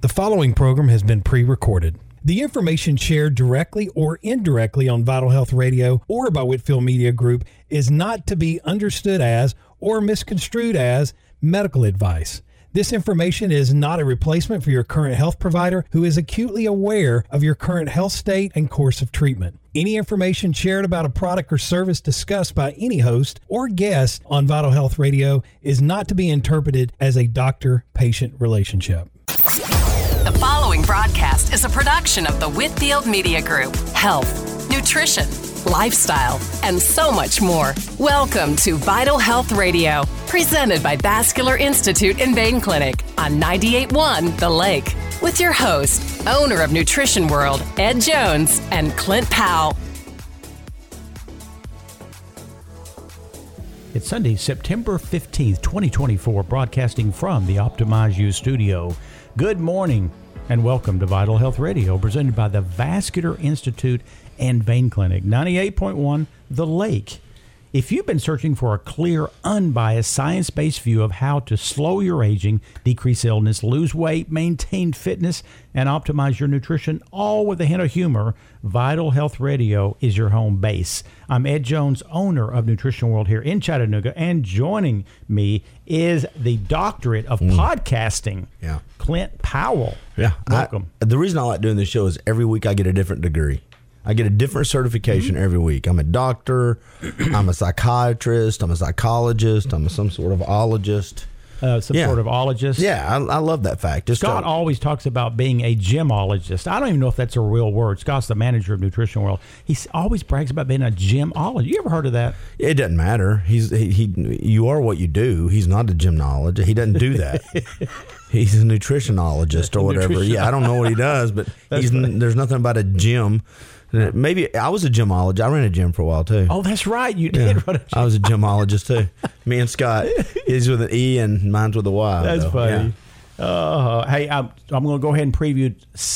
The following program has been pre-recorded. The information shared directly or indirectly on Vital Health Radio or by Whitfield Media Group is not to be understood as or misconstrued as medical advice. This information is not a replacement for your current health provider who is acutely aware of your current health state and course of treatment. Any information shared about a product or service discussed by any host or guest on Vital Health Radio is not to be interpreted as a doctor-patient relationship. The following broadcast is a production of the Whitfield Media Group. Health, nutrition, lifestyle, and so much more. Welcome to Vital Health Radio, presented by Vascular Institute and Vein Clinic on 98.1 The Lake. With your host, owner of Nutrition World, Ed Jones, and Clint Powell. It's Sunday, September 15th, 2024, broadcasting from the Optimize You studio. Good morning and welcome to Vital Health Radio, presented by the Vascular Institute and Vein Clinic, 98.1 The Lake. If you've been searching for a clear, unbiased, science-based view of how to slow your aging, decrease illness, lose weight, maintain fitness, and optimize your nutrition, all with a hint of humor, Vital Health Radio is your home base. I'm Ed Jones, owner of Nutrition World here in Chattanooga, and joining me is the doctorate of podcasting, Clint Powell. Yeah. Welcome. The reason I like doing this show is every week I get a different degree. I get a different certification every week. I'm a doctor, I'm a psychiatrist, I'm a psychologist, I'm some sort of ologist. Sort of ologist. Yeah, I love that fact. Scott always talks about being a gymologist. I don't even know if that's a real word. Scott's the manager of Nutrition World. He always brags about being a gymologist. You ever heard of that? It doesn't matter. You are what you do. He's not a gymnologist. He doesn't do that. He's a nutritionologist or whatever. Yeah, I don't know what he does, but there's nothing about a gym. Maybe I was a gymologist. I ran a gym for a while too. Oh, that's right. You did run a gym. I was a gymologist too. Me and Scott. He's with an E and mine's with a Y. That's funny. Yeah. Hey, I'm going to go ahead and preview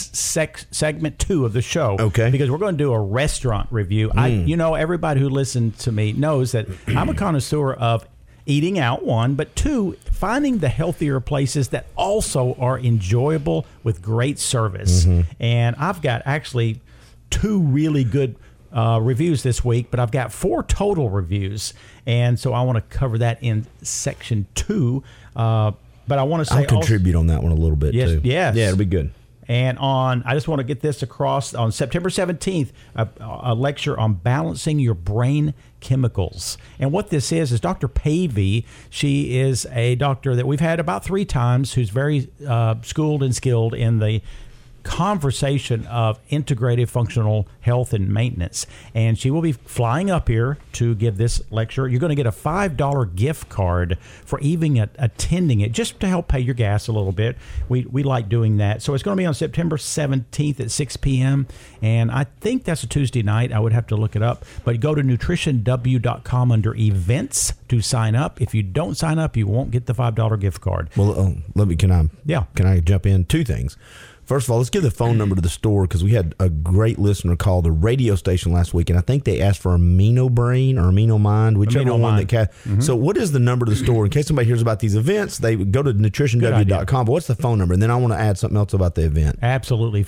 segment 2 of the show. Okay. Because we're going to do a restaurant review. Everybody who listens to me knows that I'm a connoisseur of eating out, one, but two, finding the healthier places that also are enjoyable with great service. And I've got actually 2 really good reviews this week, but I've got 4 total reviews, and so I want to cover that in section 2. But I want to say I'll contribute on that one a little bit too. Yes, yeah, it'll be good. And I just want to get this across, on September 17th, a lecture on balancing your brain chemicals. And what this is Dr. Pavey. She is a doctor that we've had about 3 times, who's very schooled and skilled in the conversation of integrative functional health and maintenance, and she will be flying up here to give this lecture. You're going to get a $5 gift card for even attending it, just to help pay your gas a little bit. We like doing that. So it's going to be on September 17th at 6 p.m. and I think that's a Tuesday night. I would have to look it up, but go to nutritionw.com under events to sign up. If you don't sign up, you won't get the $5 gift card. Well, can I jump in? 2 things. First of all, let's give the phone number to the store, because we had a great listener call the radio station last week, and I think they asked for Amino Brain or Amino Mind, whichever one that So what is the number to the store? In case somebody hears about these events, they would go to nutritionw.com. But what's the phone number? And then I want to add something else about the event. Absolutely.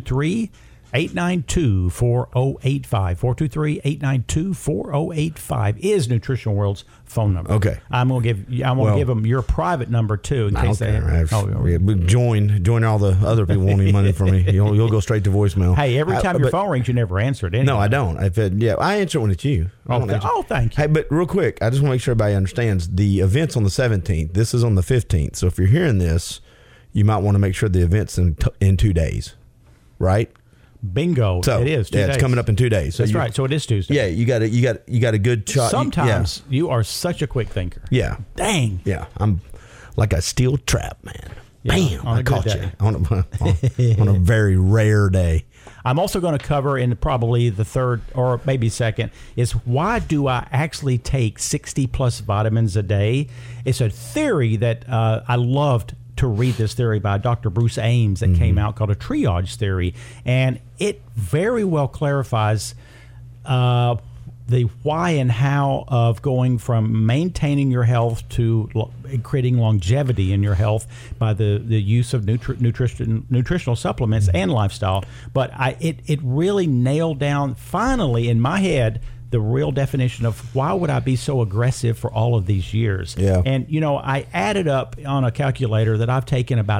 423-892-4085. 423-892-4085 is Nutrition World's phone number. Okay. I'm going to give them your private number too, in case they join all the other people wanting money from me. You'll go straight to voicemail. Hey, every time your phone rings, you never answer it anyway. No, I don't. I answer it when it's you. Thank you. Hey, but real quick, I just want to make sure everybody understands the event's on the 17th. This is on the 15th. So if you're hearing this, you might want to make sure the event's in 2 days, right? Bingo. So it is 2 days. It's coming up in 2 days. So that's right. So it is Tuesday. Yeah, you got a good shot. Sometimes you are such a quick thinker. Yeah. Dang. Yeah, I'm like a steel trap, man. Yeah, Bam! I caught you on a very rare day. I'm also going to cover in probably the third or maybe second is, why do I actually take 60 plus vitamins a day? It's a theory that I loved to read this theory by Dr. Bruce Ames that came out, called a triage theory. And it very well clarifies the why and how of going from maintaining your health to creating longevity in your health by the use of nutritional supplements and lifestyle. But it really nailed down finally in my head the real definition of why would I be so aggressive for all of these years. Yeah. And, I added up on a calculator that I've taken about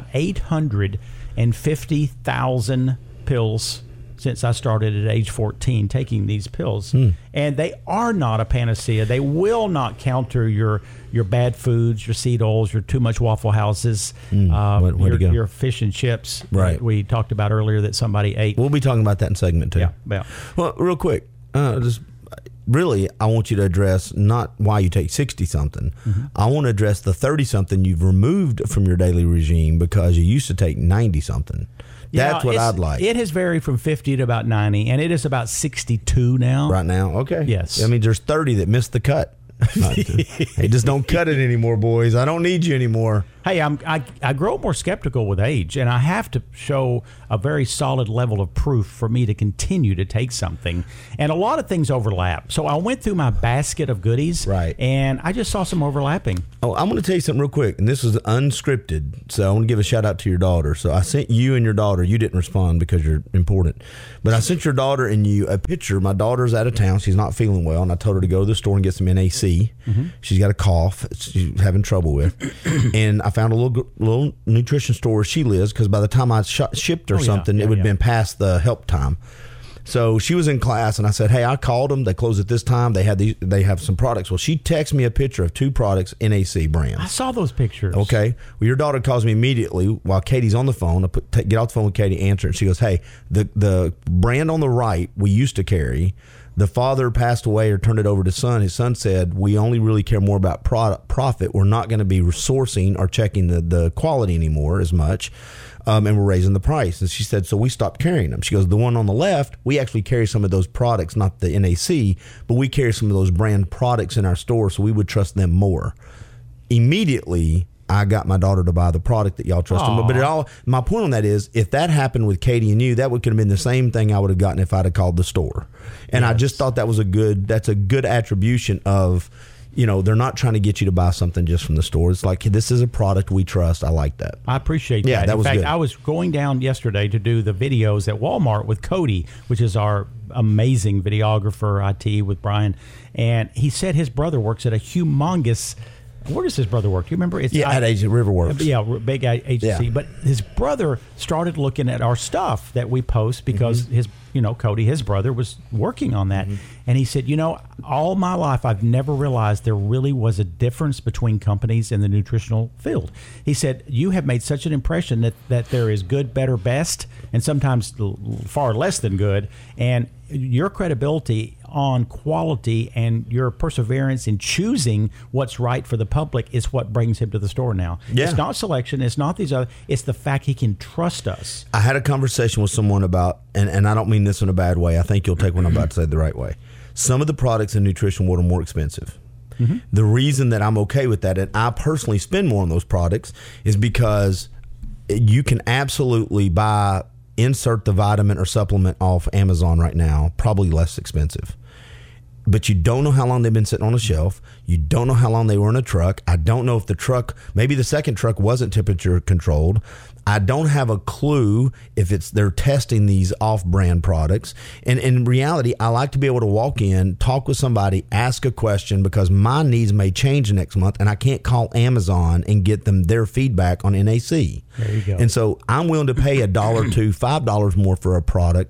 850,000 pills since I started at age 14 taking these pills. And they are not a panacea. They will not counter your bad foods, your seed oils, your too much Waffle Houses, your fish and chips that we talked about earlier that somebody ate. We'll be talking about that in segment 2. Yeah. Well, real quick, really, I want you to address not why you take 60-something. I want to address the 30-something you've removed from your daily regime because you used to take 90-something. That's what I'd like. It has varied from 50 to about 90, and it is about 62 now. Right now? Okay. Yes. I mean, there's 30 that missed the cut. Hey, just don't cut it anymore, boys. I don't need you anymore. Hey, I grow more skeptical with age, and I have to show a very solid level of proof for me to continue to take something. And a lot of things overlap. So I went through my basket of goodies, and I just saw some overlapping. Oh, I'm going to tell you something real quick, and this is unscripted, so I want to give a shout out to your daughter. So I sent you and your daughter. You didn't respond because you're important, but I sent your daughter and you a picture. My daughter's out of town. She's not feeling well, and I told her to go to the store and get some NAC. She's got a cough she's having trouble with, and I found a little nutrition store where she lives because by the time I shipped her something, it would have been past the help time. So she was in class, and I said, "Hey, I called them. They close at this time. They have some products." Well, she texted me a picture of 2 products, NAC brands. I saw those pictures. Okay. Well, your daughter calls me immediately while Katie's on the phone. I get off the phone with Katie, answer, and she goes, "Hey, the brand on the right we used to carry. The father passed away or turned it over to son. His son said, we only really care more about profit. We're not going to be sourcing or checking the quality anymore as much. And we're raising the price." And she said, so we stopped carrying them. She goes, the one on the left, we actually carry some of those products, not the NAC, but we carry some of those brand products in our store, so we would trust them more. Immediately, I got my daughter to buy the product that y'all trust them. But my point on that is, if that happened with Katie and you, that could have been the same thing I would have gotten if I'd have called the store. And I just thought that's a good attribution of, they're not trying to get you to buy something just from the store. It's like, this is a product we trust. I like that. I appreciate that. That was good. In fact, I was going down yesterday to do the videos at Walmart with Cody, which is our amazing videographer, IT, with Brian. And he said his brother works at a humongous... Where does his brother work? Do you remember? It's at Riverworks. Yeah, big agency. Yeah. But his brother started looking at our stuff that we post because his, Cody, his brother, was working on that. And he said, all my life I've never realized there really was a difference between companies in the nutritional field. He said, you have made such an impression that there is good, better, best, and sometimes far less than good. And your credibility on quality and your perseverance in choosing what's right for the public is what brings him to the store now. Yeah. It's not selection. It's not these other. It's the fact he can trust us. I had a conversation with someone about, and I don't mean this in a bad way. I think you'll take what I'm about to say the right way. Some of the products in nutrition world are more expensive. The reason that I'm okay with that, and I personally spend more on those products, is because you can absolutely insert the vitamin or supplement off Amazon right now, probably less expensive. But you don't know how long they've been sitting on a shelf. You don't know how long they were in a truck. I don't know if maybe the second truck wasn't temperature controlled. I don't have a clue if they're testing these off-brand products. And in reality, I like to be able to walk in, talk with somebody, ask a question, because my needs may change next month, and I can't call Amazon and get them their feedback on NAC. There you go. And so I'm willing to pay $1, $2, $5 more for a product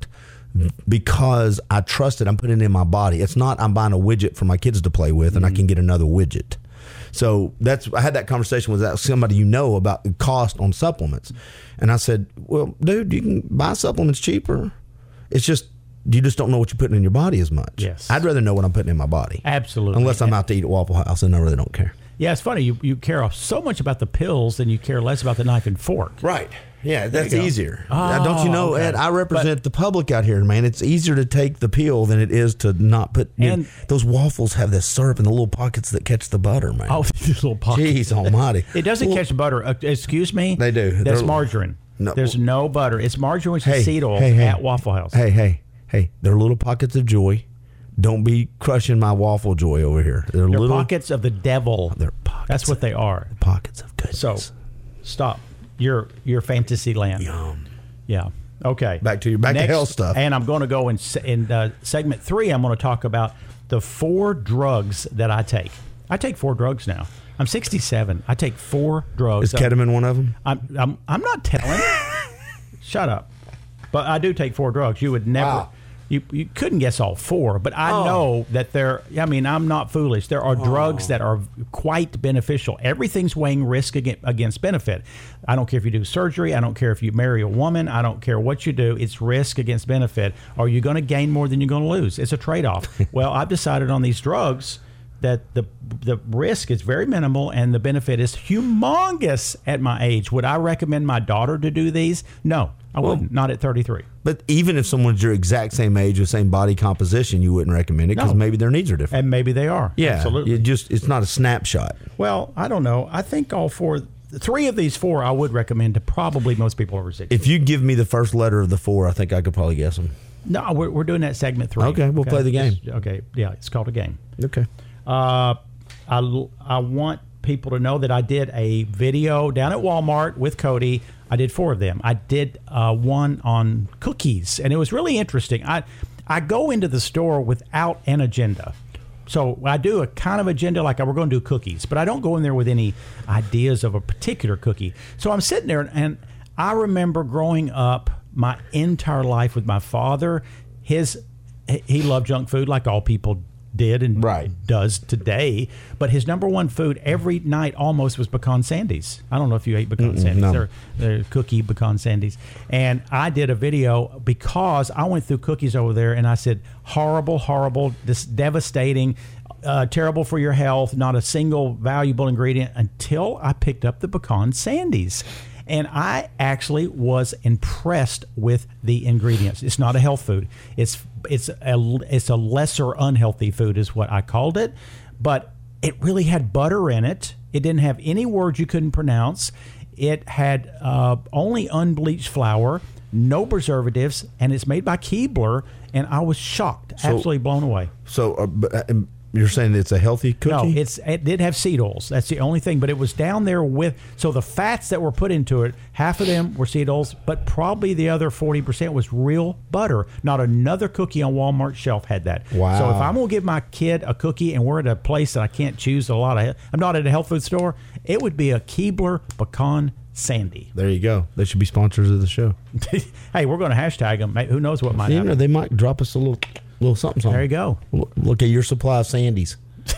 because I trust it. I'm putting it in my body. It's not I'm buying a widget for my kids to play with and I can get another widget. So I had that conversation with somebody about the cost on supplements. And I said, well, dude, you can buy supplements cheaper. It's just, you just don't know what you're putting in your body as much. Yes. I'd rather know what I'm putting in my body. Absolutely. Unless I'm out to eat at Waffle House, and I really don't care. Yeah, it's funny. You care so much about the pills than you care less about the knife and fork. Right. Yeah, that's easier. Don't you know, okay. Ed, I represent the public out here, man. It's easier to take the pill than it is to not put... And those waffles have this syrup in the little pockets that catch the butter, man. Oh, these little pockets. Jeez almighty. It doesn't catch butter. Excuse me? They do. That's margarine. No, there's no butter. It's margarine and seed oil at Waffle House. Hey. They're little pockets of joy. Don't be crushing my waffle joy over here. They're little pockets of the devil. They're pockets. That's what they are. Pockets of goodness. So, stop. Your fantasy land. Yum. Yeah. Okay. Back to health stuff. And I'm going to go in segment 3. I'm going to talk about the 4 drugs that I take. I take 4 drugs now. I'm 67. I take 4 drugs. Is ketamine one of them? I'm not telling. Shut up. But I do take 4 drugs. You would never. Wow. You couldn't guess all 4, but I know that I'm not foolish. There are drugs that are quite beneficial. Everything's weighing risk against benefit. I don't care if you do surgery. I don't care if you marry a woman. I don't care what you do. It's risk against benefit. Are you going to gain more than you're going to lose? It's a trade-off. Well, I've decided on these drugs that the risk is very minimal and the benefit is humongous at my age. Would I recommend my daughter to do these? No, I wouldn't. Not at 33. But even if someone's your exact same age or same body composition, you wouldn't recommend it because maybe their needs are different. And maybe they are. Yeah, absolutely. It's not a snapshot. Well, I don't know. I think all 4, 3 of these 4 I would recommend to probably most people over 60. If you give me the first letter of the 4, I think I could probably guess them. No, we're doing that segment 3. Okay, we'll play the game. Yeah, it's called a game. Okay. I want people to know that I did a video down at Walmart with Cody. I did 4 of them. I did one on cookies, and it was really interesting. I go into the store without an agenda. So I do a kind of agenda like we're going to do cookies, but I don't go in there with any ideas of a particular cookie. So I'm sitting there, and I remember growing up my entire life with my father. He loved junk food like all people did and does today, but his number one food every night almost was pecan sandies. I don't know if you ate pecan sandies. No. They're cookie pecan sandies. And I did a video because I went through cookies over there and I said, horrible, this devastating, terrible for your health, not a single valuable ingredient, until I picked up the pecan sandies. And I actually was impressed with the ingredients. It's not a health food. It's a lesser unhealthy food is what I called it. But it really had butter in it. It didn't have any words you couldn't pronounce. It had only unbleached flour, no preservatives, and it's made by Keebler. And I was shocked, absolutely blown away. So you're saying it's a healthy cookie? No, it did have seed oils. That's the only thing. But it was down there so the fats that were put into it, half of them were seed oils, but probably the other 40% was real butter. Not another cookie on Walmart's shelf had that. Wow. So if I'm going to give my kid a cookie and we're at a place that I can't choose I'm not at a health food store, it would be a Keebler pecan sandy. There you go. They should be sponsors of the show. Hey, we're going to hashtag them. Who knows what might happen. They might drop us a little something. There you go. Look at your supply of Sandies.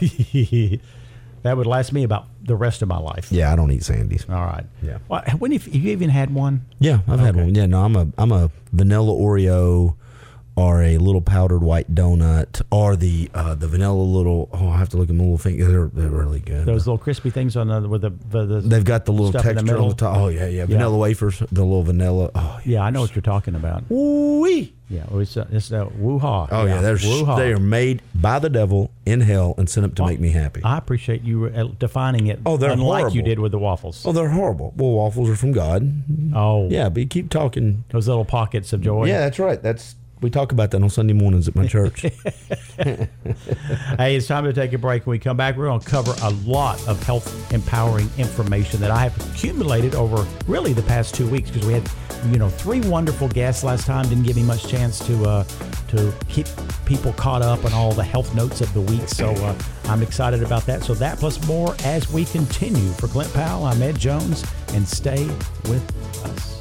That would last me about the rest of my life. Yeah, I don't eat Sandies. All right. Yeah. Well, have you even had one? Yeah, I've had one. Yeah, no, I'm a vanilla Oreo or a little powdered white donut or the vanilla little. I have to look at my little finger. They're really good. Those little crispy things with the they've got the little texture on the top. Oh yeah. Vanilla wafers, the little vanilla. Oh yeah, I know what you're talking about. Woo-wee. Yeah, it's woo-ha. Oh yeah, they are made by the devil in hell and sent up to make me happy. I appreciate you defining it. Oh, they're unlike horrible. You did with the waffles. Oh, they're horrible. Well, waffles are from God. Oh yeah, but you keep talking those little pockets of joy. Yeah, that's right. We talk about that on Sunday mornings at my church. Hey, it's time to take a break. When we come back, we're going to cover a lot of health empowering information that I have accumulated over really the past 2 weeks because we had 3 wonderful guests last time. Didn't give me much chance to keep people caught up on all the health notes of the week. So I'm excited about that. So that plus more as we continue. For Clint Powell, I'm Ed Jones, and stay with us.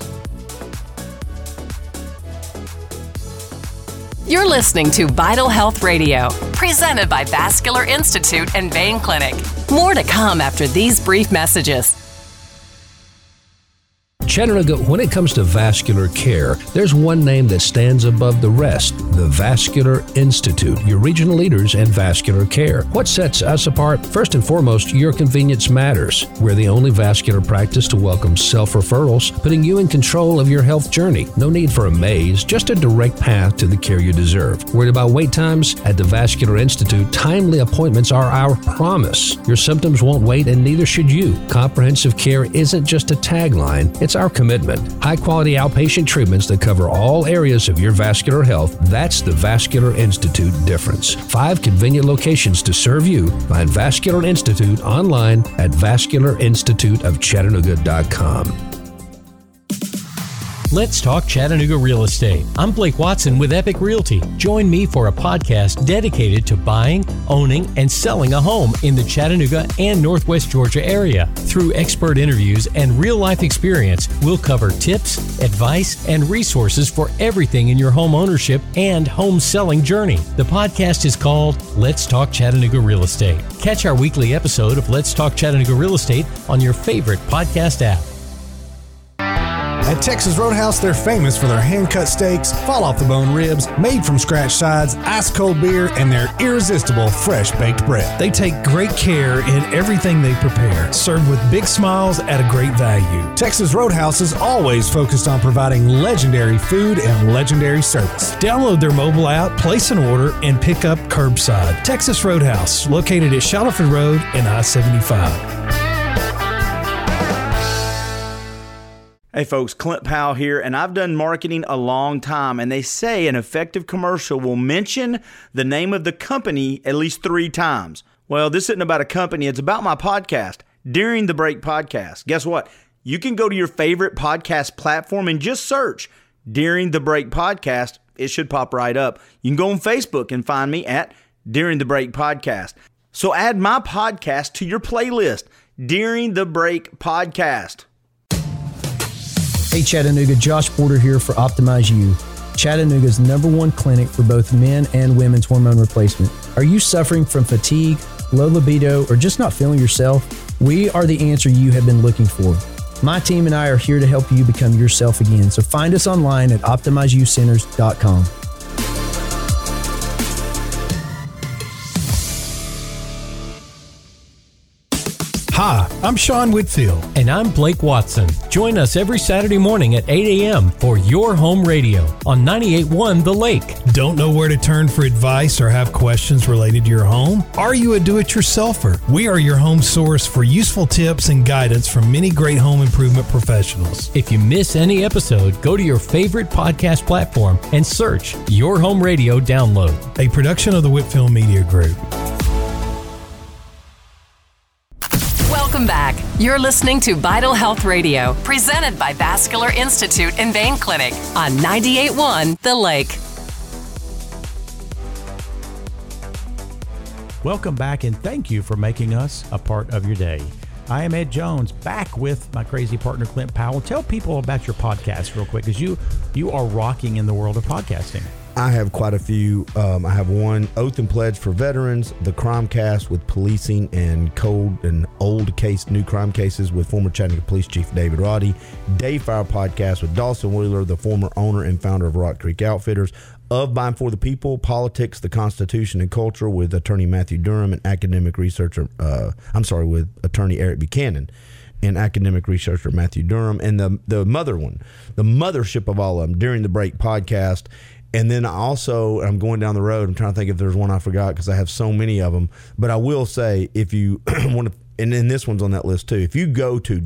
You're listening to Vital Health Radio, presented by Vascular Institute and Vein Clinic. More to come after these brief messages. Chattanooga, when it comes to vascular care, there's one name that stands above the rest, the Vascular Institute, your regional leaders in vascular care. What sets us apart? First and foremost, your convenience matters. We're the only vascular practice to welcome self-referrals, putting you in control of your health journey. No need for a maze, just a direct path to the care you deserve. Worried about wait times? At the Vascular Institute, timely appointments are our promise. Your symptoms won't wait, and neither should you. Comprehensive care isn't just a tagline, it's our our commitment. High-quality outpatient treatments that cover all areas of your vascular health. That's the Vascular Institute difference. 5 convenient locations to serve you. Find Vascular Institute online at vascularinstituteofchattanooga.com. Let's talk Chattanooga real estate. I'm Blake Watson with Epic Realty. Join me for a podcast dedicated to buying, owning, and selling a home in the Chattanooga and Northwest Georgia area. Through expert interviews and real-life experience, we'll cover tips, advice, and resources for everything in your home ownership and home selling journey. The podcast is called Let's Talk Chattanooga Real Estate. Catch our weekly episode of Let's Talk Chattanooga Real Estate on your favorite podcast app. At Texas Roadhouse, they're famous for their hand-cut steaks, fall-off-the-bone ribs, made-from-scratch sides, ice-cold beer, and their irresistible fresh-baked bread. They take great care in everything they prepare, served with big smiles at a great value. Texas Roadhouse is always focused on providing legendary food and legendary service. Download their mobile app, place an order, and pick up curbside. Texas Roadhouse, located at Shuttleford Road and I-75. Hey folks, Clint Powell here, and I've done marketing a long time, and they say an effective commercial will mention the name of the company at least 3 times. Well, this isn't about a company, it's about my podcast, During the Break Podcast. Guess what? You can go to your favorite podcast platform and just search During the Break Podcast. It should pop right up. You can go on Facebook and find me at During the Break Podcast. So add my podcast to your playlist, During the Break Podcast. Hey Chattanooga, Josh Porter here for Optimize You, Chattanooga's #1 clinic for both men and women's hormone replacement. Are you suffering from fatigue, low libido, or just not feeling yourself? We are the answer you have been looking for. My team and I are here to help you become yourself again, so find us online at OptimizeYouCenters.com. Hi, I'm Sean Whitfield. And I'm Blake Watson. Join us every Saturday morning at 8 a.m. for Your Home Radio on 98.1 The Lake. Don't know where to turn for advice or have questions related to your home? Are you a do-it-yourselfer? We are your home source for useful tips and guidance from many great home improvement professionals. If you miss any episode, go to your favorite podcast platform and search Your Home Radio Download. A production of the Whitfield Media Group. Welcome back. You're listening to Vital Health Radio, presented by Vascular Institute and Vein Clinic on 98.1 The Lake. Welcome back, and thank you for making us a part of your day. I am Ed Jones, back with my crazy partner, Clint Powell. Tell people about your podcast real quick, because you are rocking in the world of podcasting. I have quite a few. I have one, Oath and Pledge for Veterans, the Crimecast with policing and cold and old case, new crime cases with former Chattanooga Police Chief David Roddy, Dayfire Podcast with Dawson Wheeler, the former owner and founder of Rock Creek Outfitters, Of, By, and For the People, Politics, the Constitution, and Culture with attorney Matthew Durham and academic researcher, with attorney Eric Buchanan and academic researcher Matthew Durham, and the mother one, the mothership of all of them, During the Break Podcast. And then I'm going down the road, I'm trying to think if there's one I forgot because I have so many of them. But I will say, if you want to, and then this one's on that list too, if you go to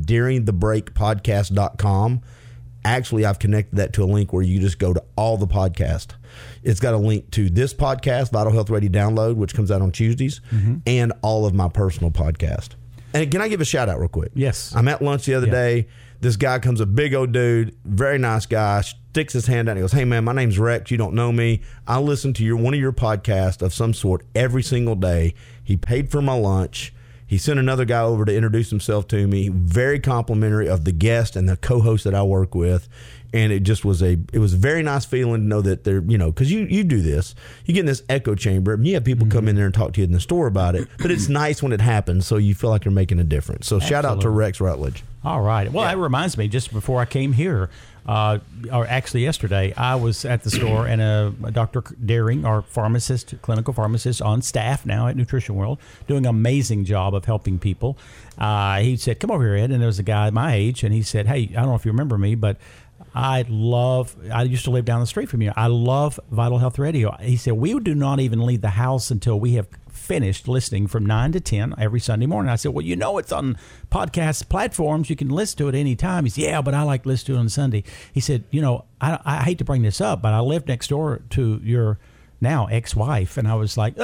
duringthebreakpodcast.com, actually I've connected that to a link where you just go to all the podcast. It's got a link to this podcast, Vital Health Radio Download, which comes out on Tuesdays, and all of my personal podcast. And can I give a shout out real quick? Yes. I'm at lunch the other day. This guy comes, a big old dude, very nice guy, sticks his hand out and he goes, "Hey man, my name's Rex. You don't know me. I listen to one of your podcasts of some sort every single day." He paid for my lunch. He sent another guy over to introduce himself to me. Very complimentary of the guest and the co-host that I work with. And it just was a very nice feeling to know that they're, because you do this, you get in this echo chamber and you have people come in there and talk to you in the store about it, but it's nice when it happens, so you feel like you're making a difference. So shout out to Rex Rutledge. All right. Well, that reminds me, just before I came here, or actually yesterday, I was at the store and Dr. Daring, our pharmacist, clinical pharmacist on staff now at Nutrition World, doing an amazing job of helping people. He said, "Come over here, Ed." And there was a guy my age, and he said, "Hey, I don't know if you remember me, but I used to live down the street from you. I love Vital Health Radio." He said, "We do not even leave the house until we have finished listening from 9 to 10 every Sunday morning. I said, well, it's on podcast platforms. You can listen to it anytime. He said, yeah, but I like to listen to it on Sunday. He said, I hate to bring this up, but I live next door to your now ex-wife. And I was like,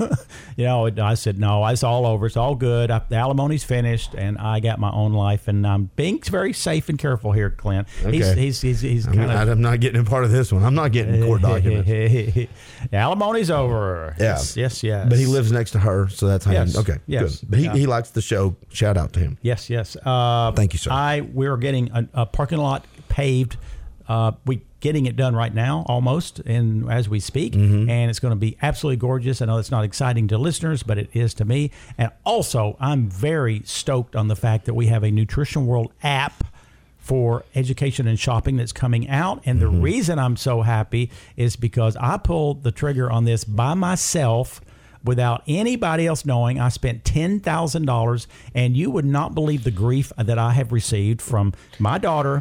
I said, no, it's all over. It's all good. The alimony's finished, and I got my own life, and I'm being very safe and careful here, Clint. Okay. He's kind of... I'm not getting a part of this one. I'm not getting court documents. The alimony's over. Yeah. Yes. But he lives next to her, so that's how okay, yes. Good. But he likes the show. Shout out to him. Yes. Thank you, sir. We're getting a parking lot paved. We getting it done right now, almost, and as we speak, and it's going to be absolutely gorgeous. I know it's not exciting to listeners, but it is to me. And also, I'm very stoked on the fact that we have a Nutrition World app for education and shopping that's coming out. And the reason I'm so happy is because I pulled the trigger on this by myself without anybody else knowing. I spent $10,000, and you would not believe the grief that I have received from my daughter,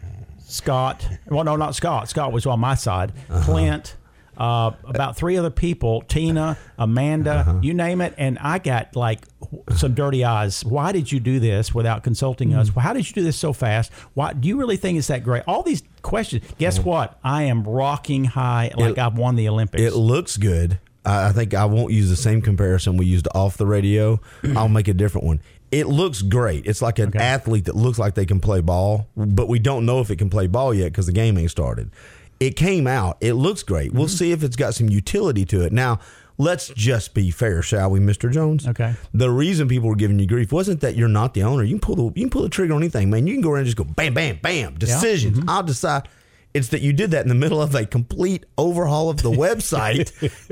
Scott. Well, no, not Scott. Scott was on my side. Clint, about 3 other people, Tina, Amanda, you name it. And I got like some dirty eyes. Why did you do this without consulting us? How did you do this so fast? Why do you really think it's that great? All these questions. Guess what? I am rocking high like I've won the Olympics. It looks good. I think I won't use the same comparison we used off the radio. I'll make a different one. It looks great. It's like an athlete that looks like they can play ball, but we don't know if it can play ball yet because the game ain't started. It came out. It looks great. We'll see if it's got some utility to it. Now, let's just be fair, shall we, Mr. Jones? Okay. The reason people were giving you grief wasn't that you're not the owner. You can pull the trigger on anything, man. You can go around and just go bam, bam, bam. Decisions. I'll decide. It's that you did that in the middle of a complete overhaul of the website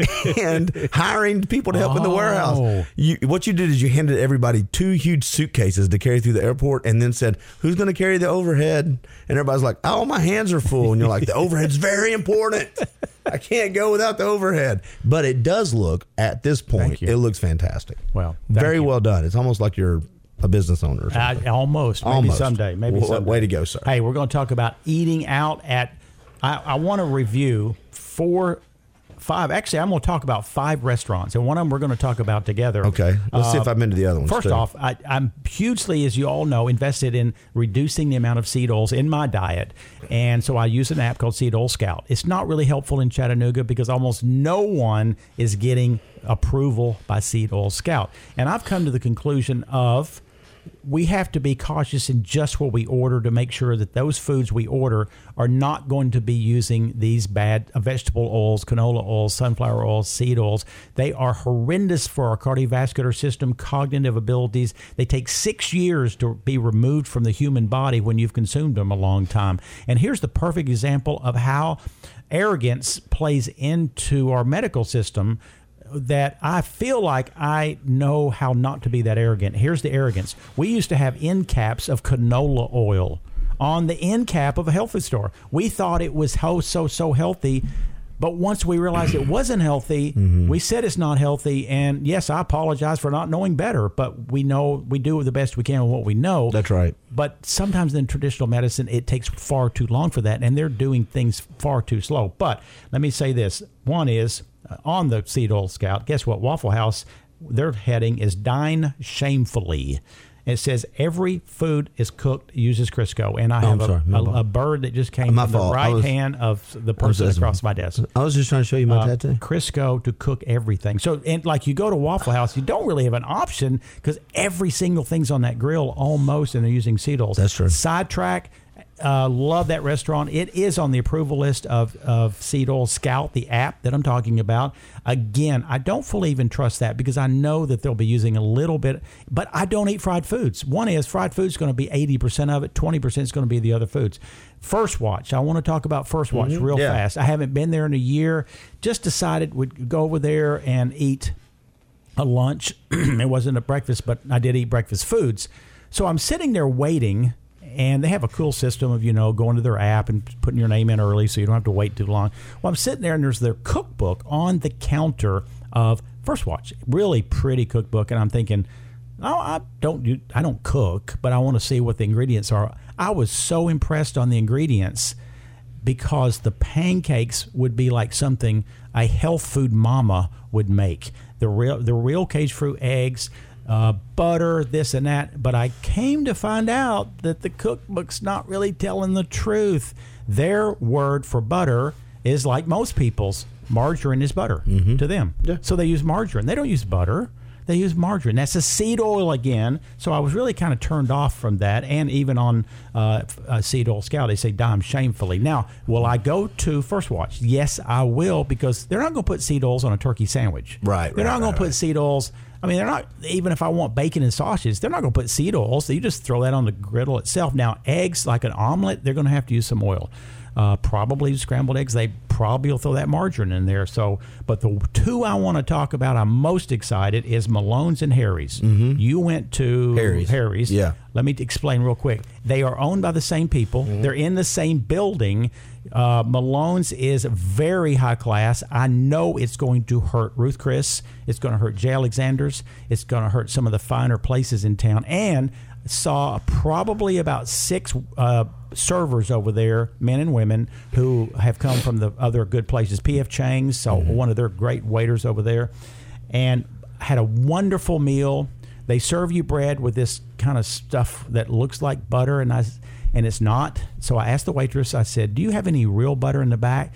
and hiring people to help in the warehouse. What you did is you handed everybody 2 huge suitcases to carry through the airport and then said, who's going to carry the overhead? And everybody's like, oh, my hands are full. And you're like, the overhead's very important. I can't go without the overhead. But it does look, at this point, it looks fantastic. Well, very well done. It's almost like you're a business owner or something. Almost. Maybe someday. Way to go, sir. Hey, we're going to talk about eating out at... I want to review 5. Actually, I'm going to talk about 5 restaurants, and one of them we're going to talk about together. Okay. Let's see if I've been to the other ones. First off, I'm hugely, as you all know, invested in reducing the amount of seed oils in my diet, and so I use an app called Seed Oil Scout. It's not really helpful in Chattanooga because almost no one is getting approval by Seed Oil Scout, and I've come to the conclusion of we have to be cautious in just what we order to make sure that those foods we order are not going to be using these bad vegetable oils, canola oils, sunflower oils, seed oils. They are horrendous for our cardiovascular system, cognitive abilities. They take 6 years to be removed from the human body when you've consumed them a long time. And here's the perfect example of how arrogance plays into our medical system, that I feel like I know how not to be that arrogant. Here's the arrogance. We used to have end caps of canola oil on the end cap of a health food store. We thought it was so healthy, but once we realized it wasn't healthy, we said it's not healthy. And yes, I apologize for not knowing better, but we know we do the best we can with what we know. That's right. But sometimes in traditional medicine, it takes far too long for that, and they're doing things far too slow. But let me say this. One is, on the Seed Oil Scout, guess what? Waffle House, their heading is Dine Shamefully. It says every food is cooked, uses Crisco. And I have a bird that just came from the right hand of the person across my desk. I was just trying to show you my tattoo. Crisco to cook everything. So, and like you go to Waffle House, you don't really have an option because every single thing's on that grill almost, and they're using seed oils. That's true. Sidetrack. Love that restaurant. It is on the approval list of Seed Oil Scout, the app that I'm talking about. Again, I don't fully even trust that because I know that they'll be using a little bit, but I don't eat fried foods. One is fried food is going to be 80% of it. 20% is going to be the other foods. First Watch. I want to talk about First Watch real fast. I haven't been there in a year. Just decided we'd go over there and eat a lunch. It wasn't a breakfast, but I did eat breakfast foods. So I'm sitting there waiting. And they have a cool system of, going to their app and putting your name in early so you don't have to wait too long. Well, I'm sitting there and there's their cookbook on the counter of First Watch. Really pretty cookbook. And I'm thinking, I don't cook, but I want to see what the ingredients are. I was so impressed on the ingredients because the pancakes would be like something a health food mama would make. the real caged fruit eggs, butter, this and that. But I came to find out that the cookbook's not really telling the truth. Their word for butter is like most people's. Margarine is butter to them. Yeah. So they use margarine. They don't use butter. They use margarine. That's a seed oil again. So I was really kind of turned off from that. And even on Seed Oil Scout, they say dime shamefully. Now, will I go to First Watch? Yes, I will, because they're not going to put seed oils on a turkey sandwich. Right. They're not going to put seed oils. I mean, they're not, even if I want bacon and sausage, they're not going to put seed oils. You just throw that on the griddle itself. Now, eggs, like an omelet, they're going to have to use some oil. Probably scrambled eggs. They probably will throw that margarine in there. So, but the two I want to talk about, I'm most excited, is Malone's and Harry's. You went to Harry's. Yeah. Let me explain real quick. They are owned by the same people. They're in the same building. Malone's is very high class. I know it's going to hurt Ruth Chris. It's going to hurt J. Alexander's. It's going to hurt some of the finer places in town. And saw probably about 6 servers over there, men and women, who have come from the other good places. P.F. Chang's, so one of their great waiters over there, and had a wonderful meal. They serve you bread with this kind of stuff that looks like butter, and it's not. So I asked the waitress, I said, do you have any real butter in the back?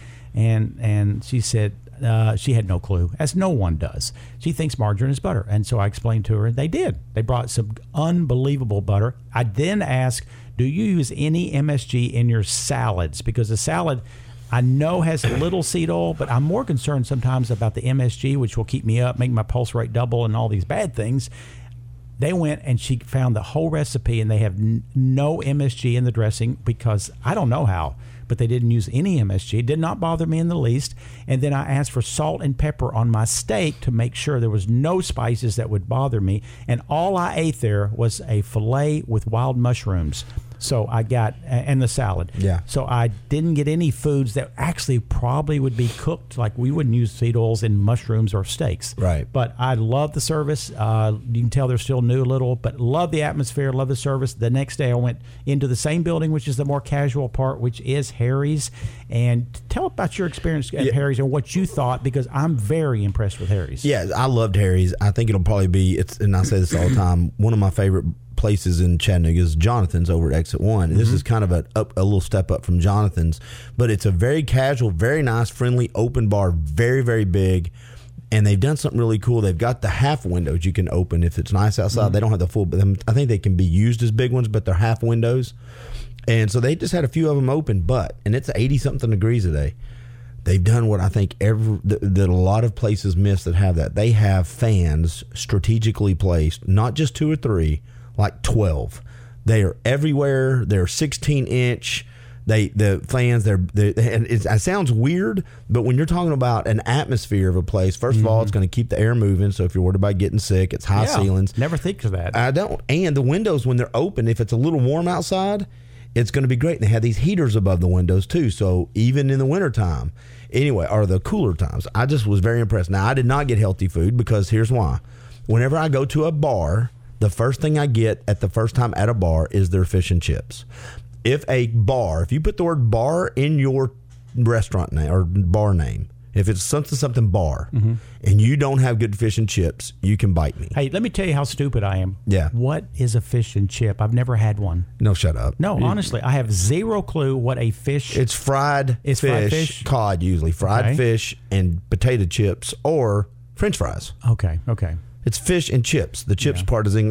And she said, she had no clue, as no one does. She thinks margarine is butter. And so I explained to her, and they did. They brought some unbelievable butter. I then asked, do you use any MSG in your salads? Because the salad, I know, has a little seed oil, but I'm more concerned sometimes about the MSG, which will keep me up, make my pulse rate double, and all these bad things. They went and she found the whole recipe, and they have no MSG in the dressing, because I don't know how, but they didn't use any MSG. It did not bother me in the least. And then I asked for salt and pepper on my steak to make sure there was no spices that would bother me. And all I ate there was a filet with wild mushrooms. So I got, and the salad. Yeah. So I didn't get any foods that actually probably would be cooked, like we wouldn't use seed oils in mushrooms or steaks. Right. But I love the service. You can tell they're still new a little, but love the atmosphere, love the service. The next day I went into the same building, which is the more casual part, which is Harry's. And tell about your experience at Harry's and what you thought, because I'm very impressed with Harry's. Yeah, I loved Harry's. I think it'll probably be, and I say this all the time, one of my favorite places in Chattanooga is Jonathan's over at Exit 1. This is kind of a little step up from Jonathan's, but it's a very casual, very nice, friendly, open bar, very, very big. And they've done something really cool. They've got the half windows you can open if it's nice outside. They don't have the full, but I think they can be used as big ones, but they're half windows. And so they just had a few of them open, and it's 80-something degrees today. They've done what I think that a lot of places miss that have that. They have fans strategically placed, not just 2 or 3, like 12. They are everywhere. They're 16-inch. The fans, and it sounds weird, but when you're talking about an atmosphere of a place, first of all, it's going to keep the air moving. So if you're worried about getting sick, it's high ceilings. Never think of that. I don't. And the windows, when they're open, if it's a little warm outside, it's going to be great. And they have these heaters above the windows too. So even in the wintertime, anyway, or the cooler times, I just was very impressed. Now, I did not get healthy food, because here's why. Whenever I go to a bar, the first thing I get at the first time at a bar is their fish and chips. If you put the word bar in your restaurant name or bar name, if it's something bar, and you don't have good fish and chips, you can bite me. Hey, let me tell you how stupid I am. Yeah. What is a fish and chip? I've never had one. No, shut up. No, honestly, I have zero clue what a fish. It's fried fish, cod usually, fried fish and potato chips or French fries. Okay. It's fish and chips. The chips part is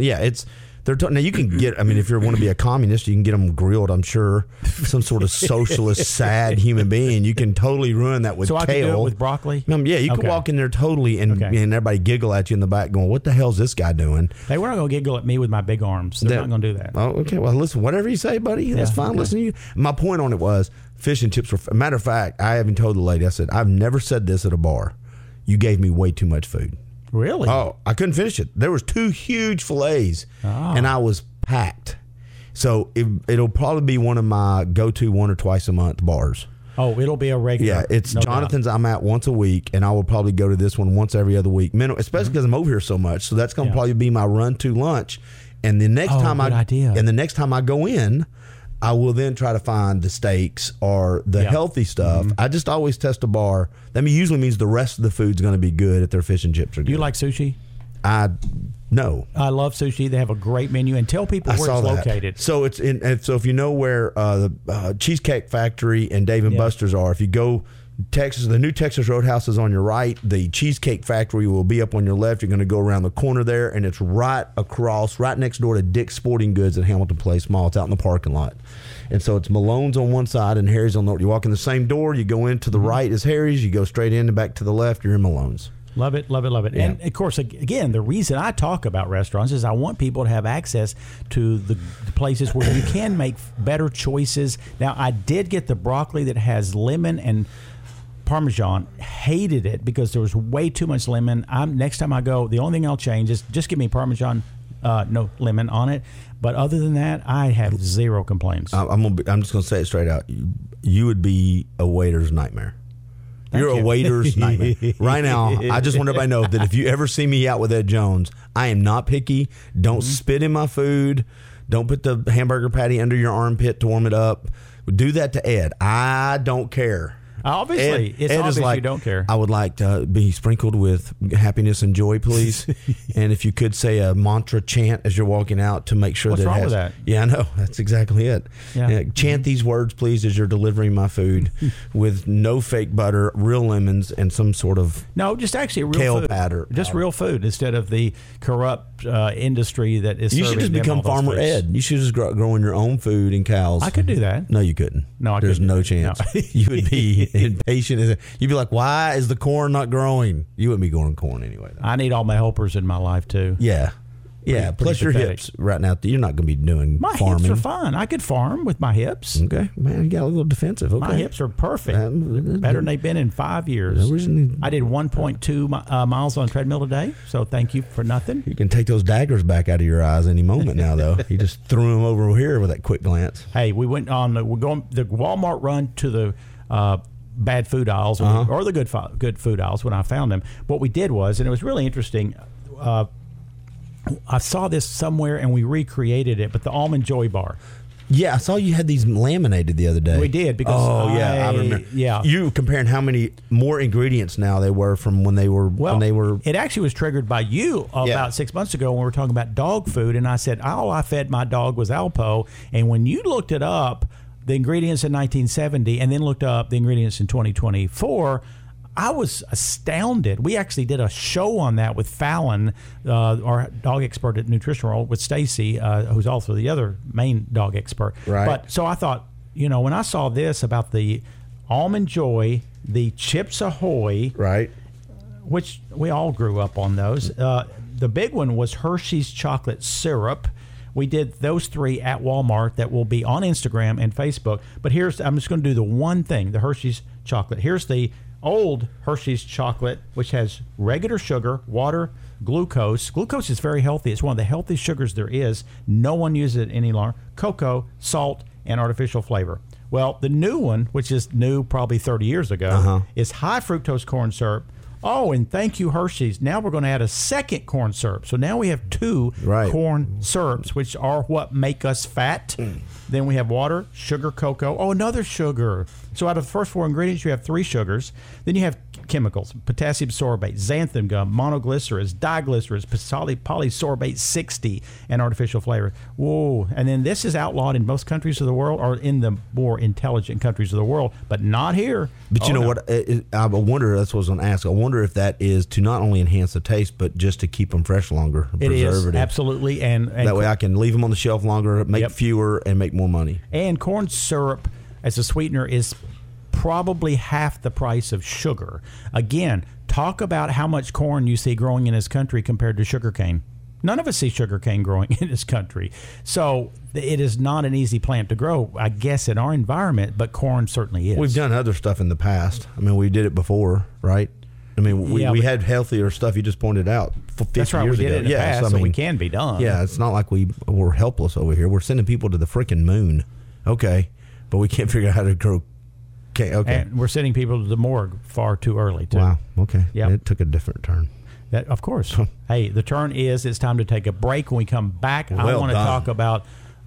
now you can get. I mean, if you want to be a communist, you can get them grilled. I'm sure some sort of socialist, sad human being. You can totally ruin that with kale. So I can do it with broccoli. Yeah, you can walk in there totally and everybody giggle at you in the back, going, "What the hell's this guy doing?" They were not going to giggle at me with my big arms. They're not going to do that. Oh, okay. Well, listen, whatever you say, buddy. That's fine. Okay. Listen to you. My point on it was fish and chips were. Matter of fact, I even told the lady. I said, "I've never said this at a bar. You gave me way too much food." Really? Oh, I couldn't finish it. There was 2 huge fillets, and I was packed. So it'll probably be one of my go-to 1 or twice a month bars. Oh, it'll be a regular. Yeah, it's Jonathan's. I'm at once a week, and I will probably go to this one once every other week, especially because I'm over here so much. So that's going to probably be my run to lunch. And the next time I go in, I will then try to find the steaks or the healthy stuff. I just always test a bar. That usually means the rest of the food's going to be good if their fish and chips are good. Do you like sushi? No. I love sushi. They have a great menu, and tell people where it's located. So it's so if you know where the Cheesecake Factory and Dave and Buster's are, if you go Texas, the new Texas Roadhouse is on your right. The Cheesecake Factory will be up on your left. You're going to go around the corner there, and it's right next door to Dick's Sporting Goods at Hamilton Place Mall. It's out in the parking lot. And so it's Malone's on one side and Harry's on the other. You walk in the same door, you go in to the right is Harry's, you go straight in and back to the left, you're in Malone's. Love it, love it, love it. Yeah. And, of course, again, the reason I talk about restaurants is I want people to have access to the places where you can make better choices. Now, I did get the broccoli that has lemon and Parmesan. Hated it because there was way too much lemon. Next time I go, the only thing I'll change is just give me Parmesan, no lemon on it. But other than that, I have zero complaints. I'm just going to say it straight out. You would be a waiter's nightmare. You're a waiter's nightmare. Right now, I just want everybody to know that if you ever see me out with Ed Jones, I am not picky. Don't spit in my food. Don't put the hamburger patty under your armpit to warm it up. Do that to Ed. I don't care. Obviously, it's Ed obvious is like, you don't care. I would like to be sprinkled with happiness and joy, please. And if you could say a mantra chant as you're walking out to make sure What's that wrong it has. With that? Yeah, I know. That's exactly it. Yeah. Chant these words, please, as you're delivering my food with no fake butter, real lemons, and some sort of just actually real kale food. Powder. Just real food instead of the corrupt industry that is. You should just become Farmer Ed. You should just growing your own food and cows. I could do that. No, you couldn't. No, there's no chance. No. You would be impatient. You'd be like, why is the corn not growing? You wouldn't be growing corn anyway, though. I need all my helpers in my life, too. Yeah. Yeah. Plus your pathetic. hips right now. You're not going to be doing my farming. hips are fine. I could farm with my hips. Okay. Man, you got a little defensive. Okay. My hips are perfect. Better than they've been in 5 years. I did 1.2 miles on a treadmill today, so thank you for nothing. You can take those daggers back out of your eyes any moment now, though. You just threw them over here with that quick glance. Hey, we're going the Walmart run to the bad food aisles or the good food aisles when I found them. What we did was, and it was really interesting, I saw this somewhere and we recreated it, but the Almond Joy bar. Yeah, I saw you had these laminated the other day. We did because I remember. Yeah, you comparing how many more ingredients now they were from when they were. It actually was triggered by you about 6 months ago when we were talking about dog food, and I said all I fed my dog was Alpo, and when you looked it up, the ingredients in 1970, and then looked up the ingredients in 2024. I was astounded. We actually did a show on that with Fallon, our dog expert at Nutrition World, with Stacy, who's also the other main dog expert. Right. But so I thought, when I saw this about the Almond Joy, the Chips Ahoy, right, which we all grew up on those. The big one was Hershey's chocolate syrup. We did those three at Walmart that will be on Instagram and Facebook. But I'm just going to do the one thing, the Hershey's chocolate. Here's the old Hershey's chocolate, which has regular sugar, water, glucose. Glucose is very healthy. It's one of the healthiest sugars there is. No one uses it any longer. Cocoa, salt, and artificial flavor. Well, the new one, which is new probably 30 years ago, is high fructose corn syrup. Oh, and thank you, Hershey's. Now we're going to add a second corn syrup. So now we have two corn syrups, which are what make us fat. Then we have water, sugar, cocoa. Oh, another sugar. So out of the first four ingredients, you have three sugars. Then you have chemicals: potassium sorbate, xanthan gum, monoglycerins, diglycerids, polysorbate 60, and artificial flavor. Whoa. And then this is outlawed in most countries of the world, or in the more intelligent countries of the world, but not here. But you know what? I wonder, that's what I was going to ask. I wonder if that is to not only enhance the taste, but just to keep them fresh longer. It is, absolutely. And that way I can leave them on the shelf longer, make fewer, and make more money. And corn syrup as a sweetener is probably half the price of sugar. Again, talk about how much corn you see growing in this country compared to sugarcane. None of us see sugarcane growing in this country. So it is not an easy plant to grow, I guess, in our environment, but corn certainly is. We've done other stuff in the past. I mean, we did it before, right? I mean, we had healthier stuff you just pointed out 50 that's right, years we did ago. it in the past, so we can be done. Yeah, it's not like we're helpless over here. We're sending people to the freaking moon. Okay, but we can't figure out how to grow. Okay. And we're sending people to the morgue far too early, too. Wow, okay. Yep. It took a different turn. Of course. Hey, the turn is it's time to take a break. When we come back, I want to talk about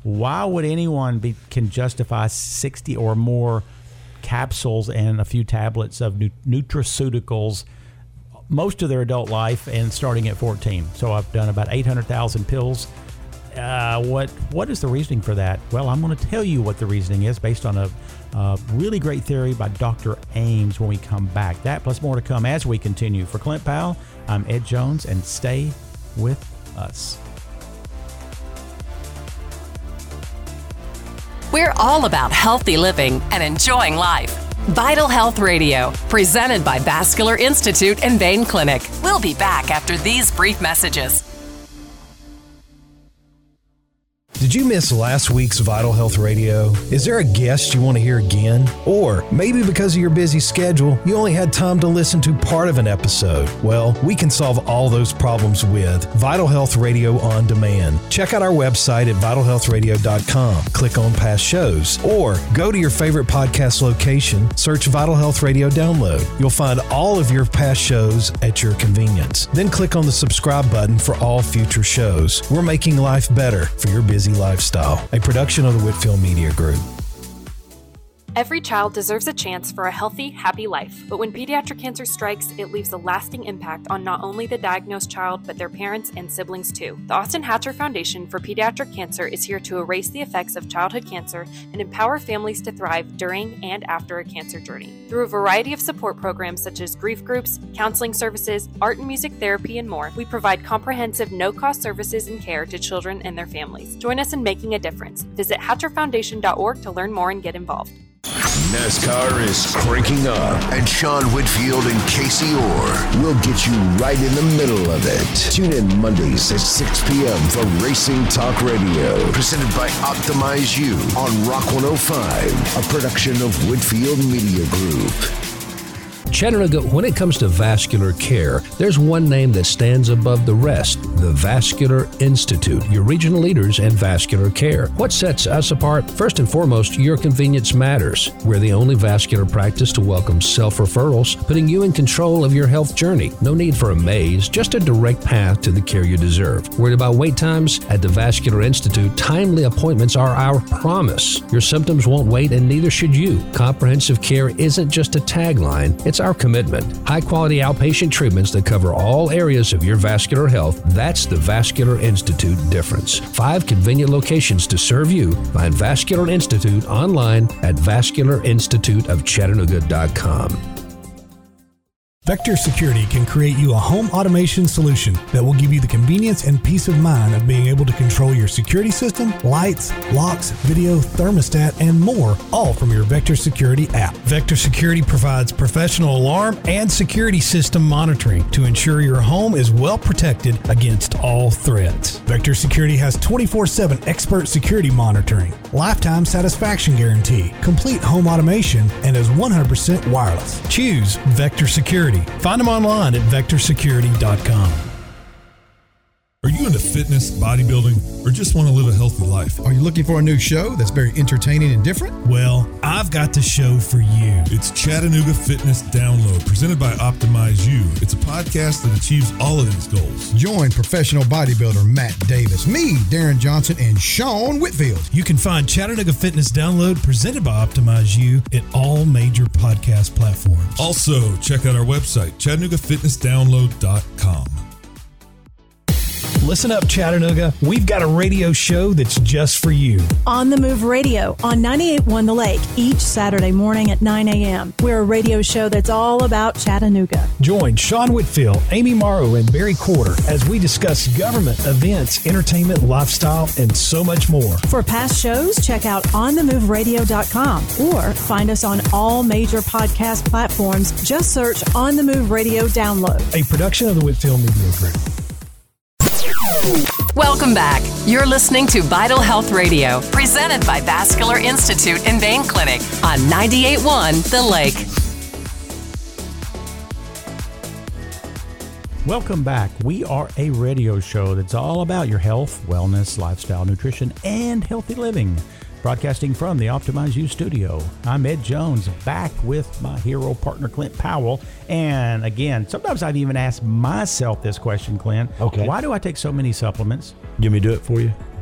Why would anyone can justify 60 or more capsules and a few tablets of nutraceuticals most of their adult life and starting at 14? So I've done about 800,000 pills. What is the reasoning for that? Well, I'm going to tell you what the reasoning is based on a really great theory by Dr. Ames when we come back. That plus more to come as we continue. For Clint Powell, I'm Ed Jones, and stay with us. We're all about healthy living and enjoying life. Vital Health Radio, presented by Vascular Institute and Vein Clinic. We'll be back after these brief messages. Did you miss last week's Vital Health Radio? Is there a guest you want to hear again? Or maybe because of your busy schedule, you only had time to listen to part of an episode? Well, we can solve all those problems with Vital Health Radio On Demand. Check out our website at vitalhealthradio.com. Click on past shows or go to your favorite podcast location, search Vital Health Radio Download. You'll find all of your past shows at your convenience. Then click on the subscribe button for all future shows. We're making life better for your busy lifestyle, a production of the Whitfield Media Group. Every child deserves a chance for a healthy, happy life. But when pediatric cancer strikes, it leaves a lasting impact on not only the diagnosed child, but their parents and siblings too. The Austin Hatcher Foundation for Pediatric Cancer is here to erase the effects of childhood cancer and empower families to thrive during and after a cancer journey. Through a variety of support programs such as grief groups, counseling services, art and music therapy, and more, we provide comprehensive, no-cost services and care to children and their families. Join us in making a difference. Visit hatcherfoundation.org to learn more and get involved. NASCAR is cranking up, and Sean Whitfield and Casey Orr will get you right in the middle of it. Tune in Mondays at 6 p.m. for Racing Talk Radio, presented by Optimize You on Rock 105, a production of Whitfield Media Group. Chattanooga, when it comes to vascular care, there's one name that stands above the rest, the Vascular Institute, your regional leaders in vascular care. What sets us apart? First and foremost, your convenience matters. We're the only vascular practice to welcome self-referrals, putting you in control of your health journey. No need for a maze, just a direct path to the care you deserve. Worried about wait times? At the Vascular Institute, timely appointments are our promise. Your symptoms won't wait, and neither should you. Comprehensive care isn't just a tagline, it's our commitment. High-quality outpatient treatments that cover all areas of your vascular health. That's the Vascular Institute difference. 5 convenient locations to serve you. Find Vascular Institute online at vascularinstituteofchattanooga.com. Vector Security can create you a home automation solution that will give you the convenience and peace of mind of being able to control your security system, lights, locks, video, thermostat, and more, all from your Vector Security app. Vector Security provides professional alarm and security system monitoring to ensure your home is well protected against all threats. Vector Security has 24/7 expert security monitoring, lifetime satisfaction guarantee, complete home automation, and is 100% wireless. Choose Vector Security. Find them online at vectorsecurity.com. Are you into fitness, bodybuilding, or just want to live a healthy life? Are you looking for a new show that's very entertaining and different? Well, I've got the show for you. It's Chattanooga Fitness Download, presented by Optimize You. It's a podcast that achieves all of these goals. Join professional bodybuilder Matt Davis, me, Darren Johnson, and Sean Whitfield. You can find Chattanooga Fitness Download, presented by Optimize You, at all major podcast platforms. Also, check out our website, ChattanoogaFitnessDownload.com. Listen up, Chattanooga. We've got a radio show that's just for you. On the Move Radio on 98.1 The Lake each Saturday morning at 9 a.m. We're a radio show that's all about Chattanooga. Join Sean Whitfield, Amy Morrow, and Barry Corder as we discuss government, events, entertainment, lifestyle, and so much more. For past shows, check out onthemoveradio.com or find us on all major podcast platforms. Just search On the Move Radio Download. A production of the Whitfield Media Group. Welcome back. You're listening to Vital Health Radio, presented by Vascular Institute and Vein Clinic on 98.1 The Lake. Welcome back. We are a radio show that's all about your health, wellness, lifestyle, nutrition, and healthy living. Broadcasting from the Optimize You studio, I'm Ed Jones, back with my hero partner, Clint Powell. And again, sometimes I've even asked myself this question, Clint. Okay. Why do I take so many supplements? You want me to do it for you?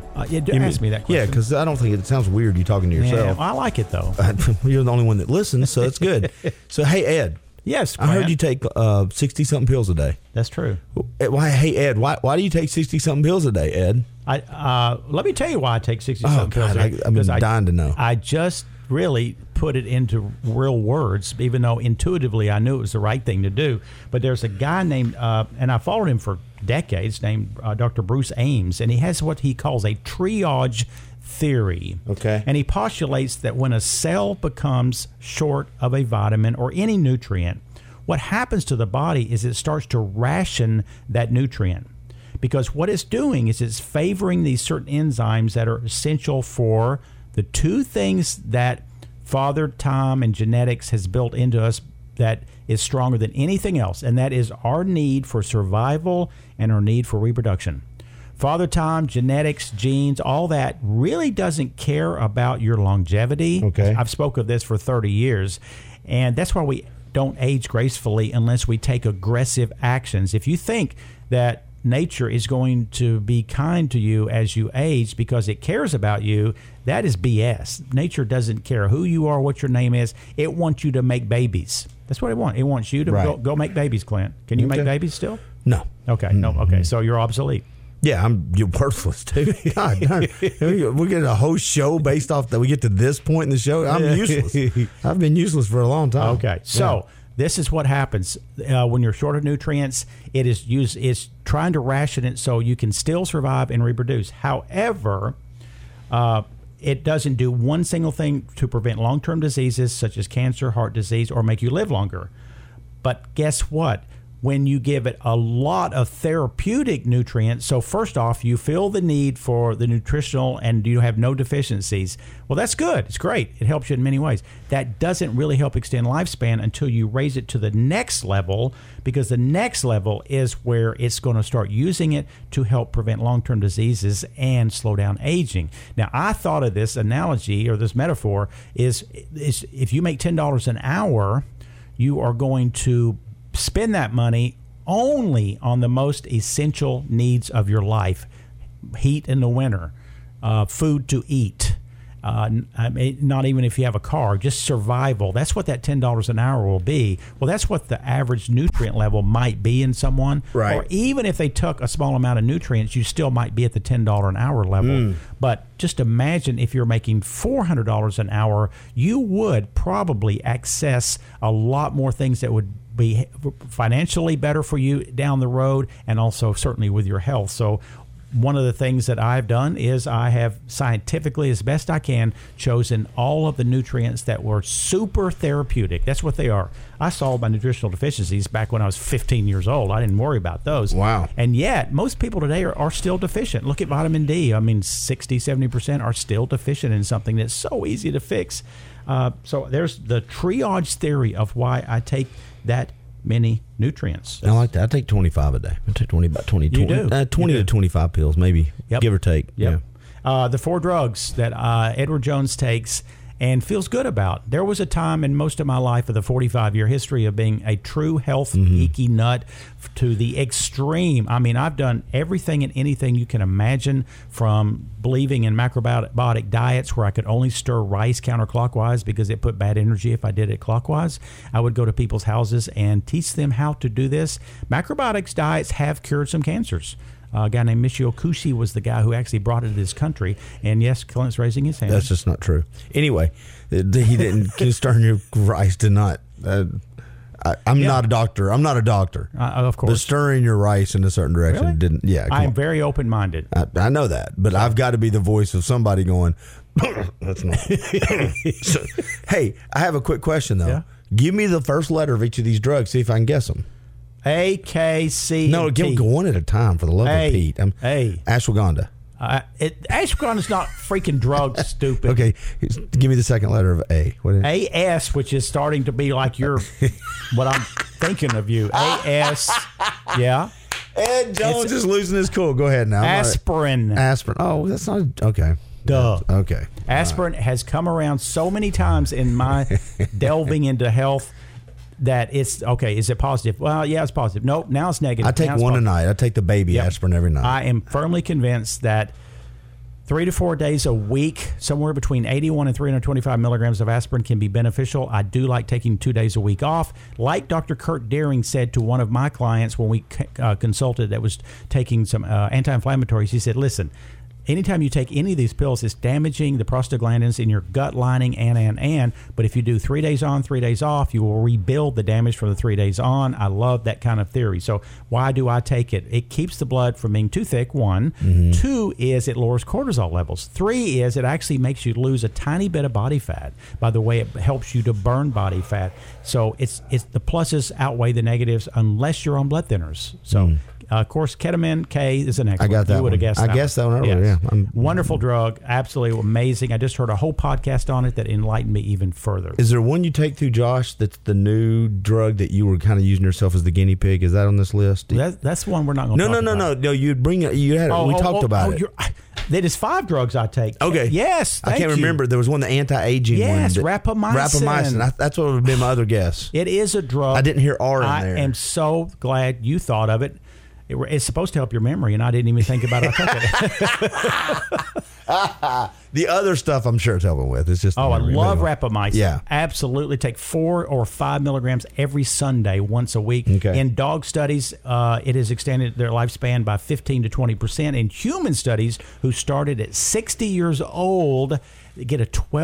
Ask me that question. Yeah, because I don't think it sounds weird you talking to yourself. Yeah, I like it, though. You're the only one that listens, so it's good. So, hey, Ed. Yes, Clint. I heard you take 60-something pills a day. That's true. Hey, Ed, why do you take 60-something pills a day, Ed? Let me tell you why I take 60-something pills a day. I'm dying to know. I just really put it into real words, even though intuitively I knew it was the right thing to do. But there's a guy named, and I followed him for decades, named Dr. Bruce Ames, and he has what he calls a triage theory. Okay. And he postulates that when a cell becomes short of a vitamin or any nutrient, what happens to the body is it starts to ration that nutrient. Because what it's doing is it's favoring these certain enzymes that are essential for the two things that Father Time and genetics has built into us that is stronger than anything else, and that is our need for survival and our need for reproduction. Father Time, genetics, genes, all that really doesn't care about your longevity. Okay. I've spoken of this for 30 years, and that's why we don't age gracefully unless we take aggressive actions. If you think that nature is going to be kind to you as you age because it cares about you, that is BS. Nature doesn't care who you are, what your name is. It wants you to make babies. That's what it wants. It wants you to go make babies, Clint. Can you make babies still? No. Okay. No. Okay. So you're obsolete. Yeah, you're worthless too. God darn. We get a whole show based off that. We get to this point in the show. I'm useless. I've been useless for a long time. Okay. So this is what happens when you're short of nutrients. It is it's trying to ration it so you can still survive and reproduce. However, it doesn't do one single thing to prevent long-term diseases such as cancer, heart disease, or make you live longer. But guess what? When you give it a lot of therapeutic nutrients, so first off, you feel the need for the nutritional and you have no deficiencies. Well, that's good. It's great. It helps you in many ways. That doesn't really help extend lifespan until you raise it to the next level, because the next level is where it's going to start using it to help prevent long-term diseases and slow down aging. Now, I thought of this analogy or this metaphor is if you make $10 an hour, you are going to spend that money only on the most essential needs of your life: heat in the winter, food to eat, not even if you have a car, just survival. That's what that $10 an hour will be. Well, that's what the average nutrient level might be in someone. Right. Or even if they took a small amount of nutrients, you still might be at the $10 an hour level. But just imagine if you're making $400 an hour, you would probably access a lot more things that would be financially better for you down the road, and also certainly with your health. So one of the things that I've done is I have scientifically, as best I can, chosen all of the nutrients that were super therapeutic. That's what they are. I solved my nutritional deficiencies back when I was 15 years old. I didn't worry about those. Wow. And yet, most people today are still deficient. Look at vitamin D. I mean, 60, 70% are still deficient in something that's so easy to fix. So there's the triage theory of why I take that many nutrients. I like that. I take 25 a day. I take 20 You do. 20 to 25 pills, maybe, give or take. Yep. Yeah. The 4 drugs that Edward Jones takes and feels good about. There was a time in most of my life of the 45-year history of being a true health geeky nut to the extreme. I mean, I've done everything and anything you can imagine, from believing in macrobiotic diets where I could only stir rice counterclockwise because it put bad energy if I did it clockwise. I would go to people's houses and teach them how to do this. Macrobiotics diets have cured some cancers. A guy named Michio Kaku was the guy who actually brought it to this country. And yes, Clint's raising his hand. That's just not true. Anyway, he didn't stir your rice to not. I'm not a doctor. I'm not a doctor. Of course. But stirring your rice in a certain direction really? didn't. Yeah, I'm very open-minded. I know that, but I've got to be the voice of somebody going, that's not. So, hey, I have a quick question, though. Yeah? Give me the first letter of each of these drugs, see if I can guess them. A, K, C, No, T. go one at a time, for the love of Pete. Ashwagandha. Ashwagandha's not freaking drugs, stupid. Okay, give me the second letter of A. What is it? AS, which is starting to be like what I'm thinking of you. AS, yeah. Ed Jones is losing his cool. Go ahead now. Aspirin. Aspirin. Oh, that's not okay. Duh. Okay. Aspirin has come around so many times in my delving into health that it's okay. Is it positive? Well, yeah, it's positive. Nope, now it's negative. I take one a night. I take the baby aspirin every night. I am firmly convinced that 3 to 4 days a week, somewhere between 81 and 325 milligrams of aspirin can be beneficial. I do like taking 2 days a week off. Like Dr. Kurt Deering said to one of my clients when we consulted that was taking some anti-inflammatories, he said, listen, anytime you take any of these pills, it's damaging the prostaglandins in your gut lining but if you do 3 days on, 3 days off, you will rebuild the damage from the 3 days on. I love that kind of theory. So why do I take it? It keeps the blood from being too thick, 1. Mm-hmm. 2 is it lowers cortisol levels. 3 is it actually makes you lose a tiny bit of body fat. By the way, it helps you to burn body fat. So it's the pluses outweigh the negatives unless you're on blood thinners. So of course, ketamine K is an excellent. I got that. You would have guessed. I guessed that one earlier. Yes. Yeah, wonderful drug, absolutely amazing. I just heard a whole podcast on it that enlightened me even further. Is there one you take through, Josh? That's the new drug that you were kind of using yourself as the guinea pig. Is that on this list? That's one we're not going to. No. You'd bring it. You had it. We talked about it. That is 5 drugs I take. Okay. Yes. I can't remember. There was one, the anti-aging one. Yes, rapamycin. That's what would have been my other guess. It is a drug. I didn't hear R in there. I am so glad you thought of it. It's supposed to help your memory, and I didn't even think about it. I took it. The other stuff, I'm sure it's helping with. It's just I love rapamycin. Yeah, absolutely. Take 4 or 5 milligrams every Sunday, once a week. Okay. In dog studies, it has extended their lifespan by 15 to 20%. In human studies, who started at 60 years old, get a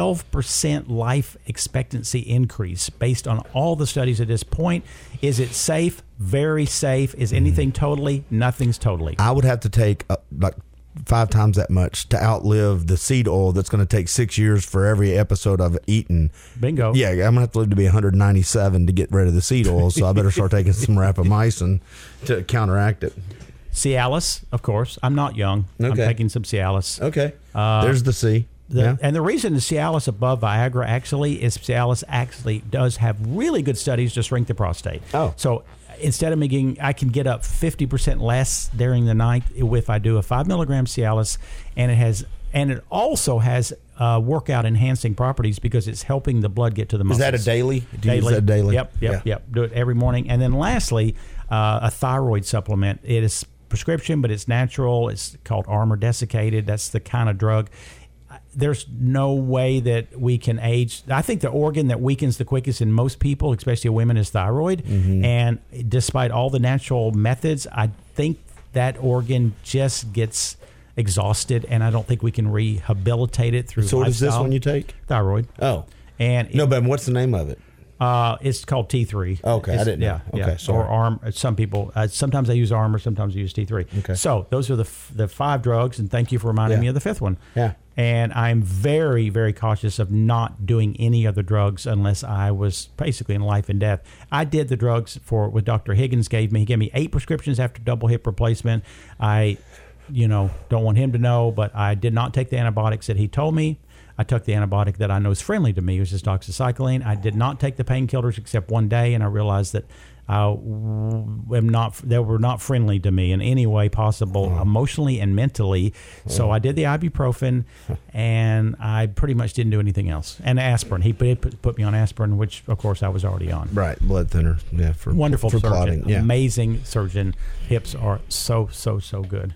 12% life expectancy increase based on all the studies at this point. Is it safe? Very safe. Is anything totally? Nothing's totally. I would have to take like 5 times that much to outlive the seed oil that's going to take 6 years for every episode I've eaten. Bingo. Yeah, I'm going to have to live to be 197 to get rid of the seed oil, so I better start taking some rapamycin to counteract it. Cialis, of course. I'm not young. Okay. I'm taking some Cialis. Okay. There's the C. And the reason the Cialis above Viagra actually is Cialis actually does have really good studies to shrink the prostate. Oh. So instead of I can get up 50% less during the night if I do a 5 milligram Cialis, and it also has workout enhancing properties because it's helping the blood get to the muscles. Is that a daily? Do you use that daily? Yep. Do it every morning. And then lastly, a thyroid supplement. It is prescription, but it's natural. It's called Armour Desiccated. That's the kind of drug. There's no way that we can age. I think the organ that weakens the quickest in most people, especially women, is thyroid. Mm-hmm. And despite all the natural methods, I think that organ just gets exhausted, and I don't think we can rehabilitate it through lifestyle. So what is this one you take? Thyroid. Oh. And but what's the name of it? It's called T3. Okay, I didn't know. Yeah. Okay, sorry. Or ARM. Some people, sometimes they use Armour, sometimes they use T3. Okay. So those are the 5 drugs, and thank you for reminding me of the 5th one. Yeah. And I'm very, very cautious of not doing any other drugs unless I was basically in life and death. I did the drugs what Dr. Higgins gave me. He gave me 8 prescriptions after double hip replacement. I, don't want him to know, but I did not take the antibiotics that he told me. I took the antibiotic that I know is friendly to me, which is doxycycline. I did not take the painkillers except one day, and I realized that they were not friendly to me in any way possible, emotionally and mentally. So I did the ibuprofen, and I pretty much didn't do anything else. And aspirin. He put me on aspirin, which, of course, I was already on. Right, blood thinner. Yeah, wonderful for surgeon. clotting. Yeah. Amazing surgeon. Hips are so good.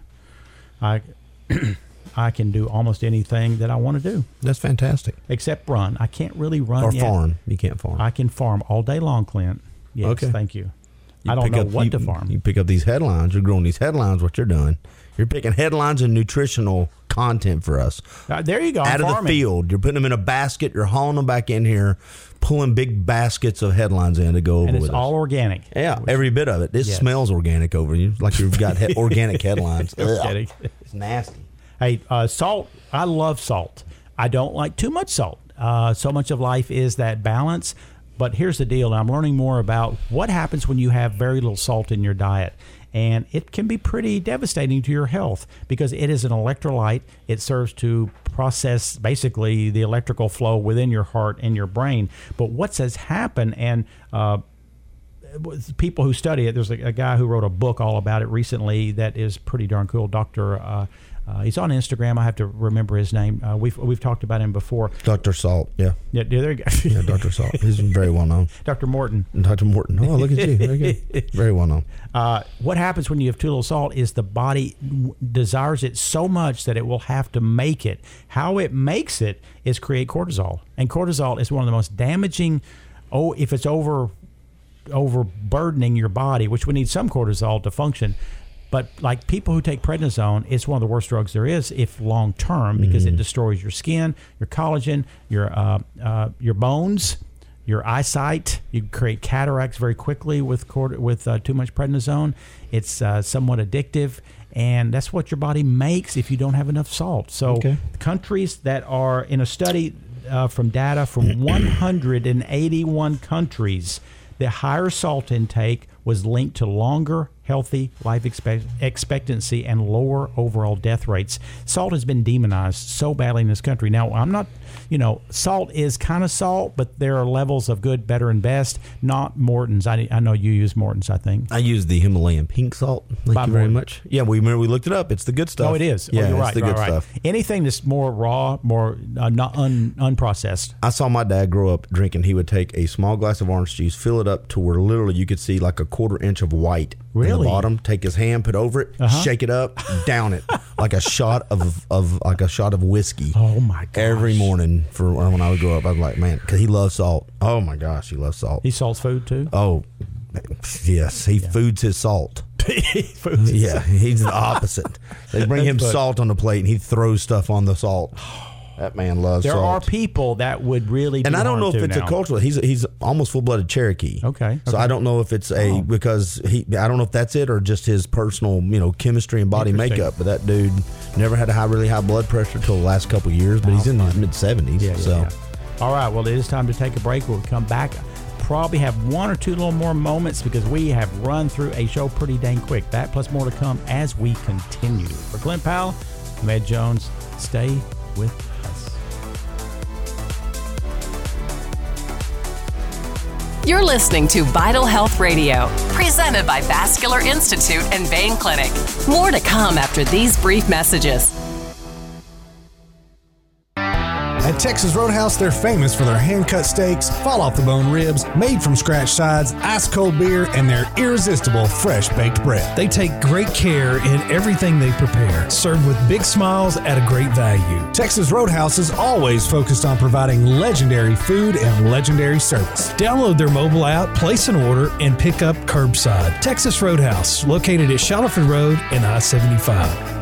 I can do almost anything that I want to do. That's fantastic. Except run. I can't really run or yet. Farm. You can't farm. I can farm all day long, Clint. Yes, okay. Thank you. I don't know what to farm. You pick up these headlines. You're growing these headlines. What you're doing. You're picking headlines and nutritional content for us. There you go. Out of the field. You're putting them in a basket. You're hauling them back in here, pulling big baskets of headlines in to go over with us. And it's all organic. Yeah, every bit of it. It smells organic over you, like you've got organic headlines. It's nasty. Hey, salt. I love salt. I don't like too much salt. So much of life is that balance. But here's the deal. I'm learning more about what happens when you have very little salt in your diet. And it can be pretty devastating to your health because it is an electrolyte. It serves to process basically the electrical flow within your heart and your brain. But what has happened, and people who study it, there's a guy who wrote a book all about it recently that is pretty darn cool. Dr. He's on Instagram. I have to remember his name. We've talked about him before. Dr. Salt, yeah. Yeah, there you go. Yeah, Dr. Salt. He's very well known. Dr. Morton. Dr. Morton. Oh, look at you. Very good. Very well known. What happens when you have too little salt is the body desires it so much that it will have to make it. How it makes it is create cortisol. And cortisol is one of the most damaging, if it's overburdening your body, which we need some cortisol to function. But like people who take prednisone, it's one of the worst drugs there is if long term, because it destroys your skin, your collagen, your bones, your eyesight. You create cataracts very quickly with too much prednisone. It's somewhat addictive, and that's what your body makes if you don't have enough salt. So countries that are in a study from data from 181 countries, the higher salt intake was linked to longer, healthy life expectancy and lower overall death rates. Salt has been demonized so badly in this country. Now, I'm not, salt is kind of salt, but there are levels of good, better, and best, not Morton's. I know you use Morton's, I think. I use the Himalayan pink salt. Thank you very much. Yeah, we looked it up. It's the good stuff. Oh, it is? Yeah, you're right. It's the good stuff. Anything that's more raw, more not unprocessed. I saw my dad grow up drinking. He would take a small glass of orange juice, fill it up to where literally you could see like a quarter-inch of white in the bottom. Take his hand, put over it, shake it up, down it like a shot of whiskey. Oh my gosh! Every morning for when I would grow up, I was like, man, because he loves salt. Oh my gosh, he loves salt. He salts food too. Oh, yes, he foods his salt. He's the opposite. They bring him salt on the plate, and he throws stuff on the salt. That man loves salt. There are people that would really, and I don't know if it's a cultural. He's almost full-blooded Cherokee. Okay. So I don't know if it's because I don't know if that's it or just his personal, chemistry and body makeup. But that dude never had really high blood pressure till the last couple of years. But he's in his mid-70s. Yeah. All right. Well, it is time to take a break. We'll come back. Probably have one or two little more moments because we have run through a show pretty dang quick. That plus more to come as we continue. For Clint Powell, I'm Ed Jones. Stay with us. You're listening to Vital Health Radio, presented by Vascular Institute and Vein Clinic. More to come after these brief messages. At Texas Roadhouse, they're famous for their hand-cut steaks, fall-off-the-bone ribs, made-from-scratch sides, ice-cold beer, and their irresistible fresh-baked bread. They take great care in everything they prepare, served with big smiles at a great value. Texas Roadhouse is always focused on providing legendary food and legendary service. Download their mobile app, place an order, and pick up curbside. Texas Roadhouse, located at Shallowford Road and I-75.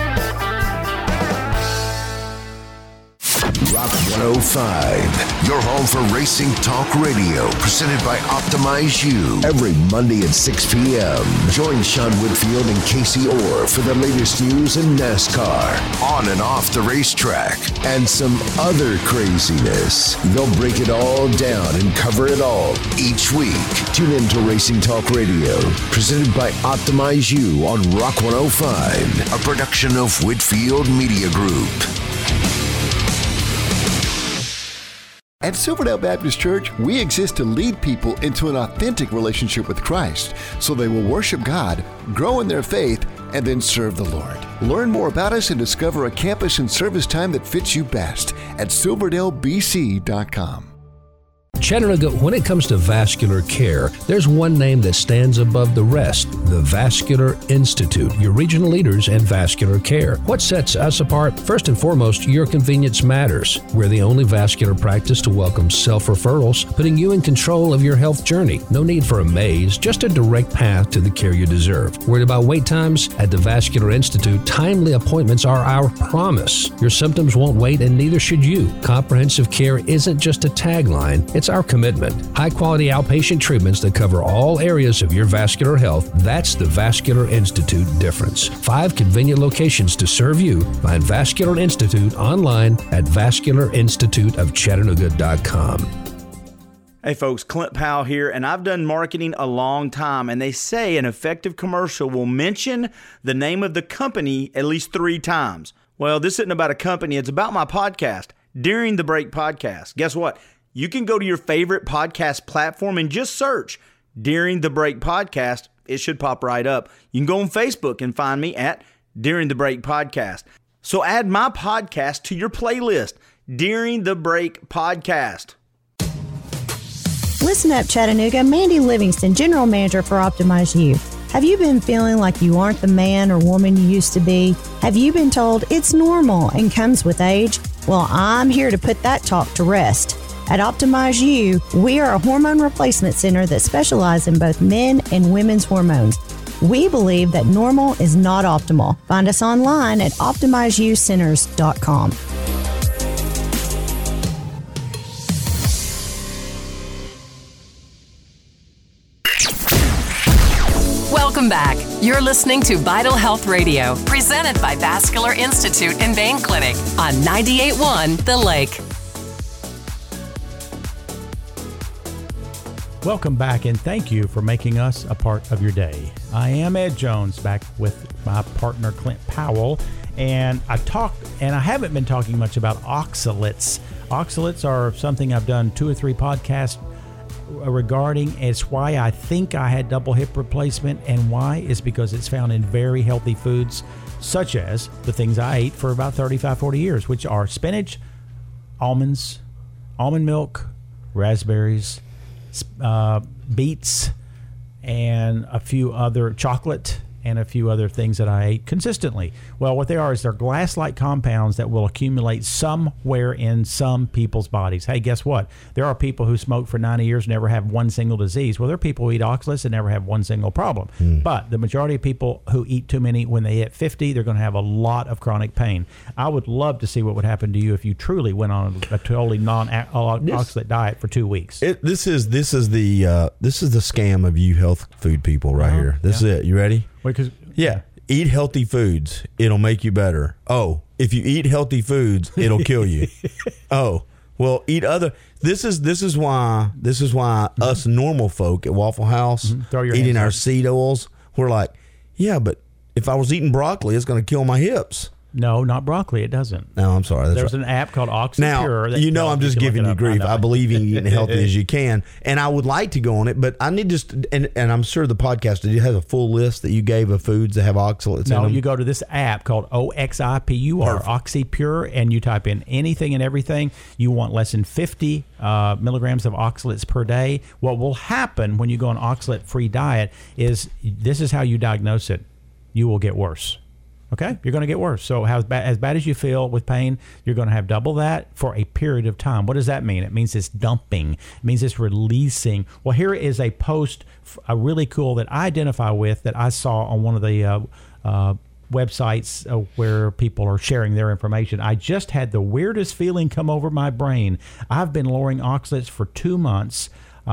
Rock 105, your home for racing talk radio, presented by Optimize You. Every Monday at 6 p.m. Join Sean Whitfield and Casey Orr for the latest news in NASCAR, on and off the racetrack, and some other craziness. They'll break it all down and cover it all each week. Tune in to Racing Talk Radio, presented by Optimize You on Rock 105, a production of Whitfield Media Group. At Silverdale Baptist Church, we exist to lead people into an authentic relationship with Christ so they will worship God, grow in their faith, and then serve the Lord. Learn more about us and discover a campus and service time that fits you best at silverdalebc.com. Chattanooga, when it comes to vascular care, there's one name that stands above the rest, the Vascular Institute, your regional leaders in vascular care. What sets us apart? First and foremost, your convenience matters. We're the only vascular practice to welcome self-referrals, putting you in control of your health journey. No need for a maze, just a direct path to the care you deserve. Worried about wait times? At the Vascular Institute, timely appointments are our promise. Your symptoms won't wait, and neither should you. Comprehensive care isn't just a tagline, it's our commitment. High-quality outpatient treatments that cover all areas of your vascular health. That's the Vascular Institute difference. 5 convenient locations to serve you. Find Vascular Institute online at vascularinstituteofchattanooga.com. Hey folks, Clint Powell here, and I've done marketing a long time, and they say an effective commercial will mention the name of the company at least 3 times. Well, this isn't about a company, it's about my podcast, During the Break Podcast. Guess what? You can go to your favorite podcast platform and just search During the Break Podcast. It should pop right up. You can go on Facebook and find me at During the Break Podcast. So add my podcast to your playlist, During the Break Podcast. Listen up, Chattanooga. Mandy Livingston, General Manager for Optimize You. Have you been feeling like you aren't the man or woman you used to be? Have you been told it's normal and comes with age? Well, I'm here to put that talk to rest. At Optimize You, we are a hormone replacement center that specializes in both men and women's hormones. We believe that normal is not optimal. Find us online at OptimizeYouCenters.com. Welcome back. You're listening to Vital Health Radio, presented by Vascular Institute and Vein Clinic on 98.1 The Lake. Welcome back, and thank you for making us a part of your day. I am Ed Jones, back with my partner Clint Powell, and I haven't been talking much about oxalates. Oxalates are something I've done 2 or 3 podcasts regarding. It's why I think I had double hip replacement, and why is because it's found in very healthy foods, such as the things I ate for about 35, 40 years, which are spinach, almonds, almond milk, raspberries, beets, and a few other chocolate, and a few other things that I ate consistently. Well, what they are is they're glass-like compounds that will accumulate somewhere in some people's bodies. Hey, guess what? There are people who smoke for 90 years and never have one single disease. Well, there are people who eat oxalates and never have one single problem. But the majority of people who eat too many, when they hit 50, they're going to have a lot of chronic pain. I would love to see what would happen to you if you truly went on a totally non-oxalate diet for 2 weeks. This is the scam of you health food people right here. This is it. You ready? Eat healthy foods. It'll make you better. Oh, if you eat healthy foods, it'll kill you. Oh, well, eat other. This is why us normal folk at Waffle House eating our seed oils, we're like, yeah, but if I was eating broccoli, it's going to kill my hips. No, not broccoli. It doesn't. No, I'm sorry. There's an app called OxyPure. Now, I'm just giving you grief. I believe in eating healthy as you can, and I would like to go on it, but I need to. And I'm sure the podcast has a full list that you gave of foods that have oxalates in them. No, you go to this app called OXIPUR, OxyPure, and you type in anything and everything. You want less than 50 milligrams of oxalates per day. What will happen when you go on oxalate-free diet is this is how you diagnose it. You will get worse. Okay, you're going to get worse. So as bad as you feel with pain, you're going to have double that for a period of time. What does that mean? It means it's dumping. It means it's releasing. Well, here is a post, a really cool that I identify with that I saw on one of the websites where people are sharing their information. I just had the weirdest feeling come over my brain. I've been lowering oxalates for 2 months.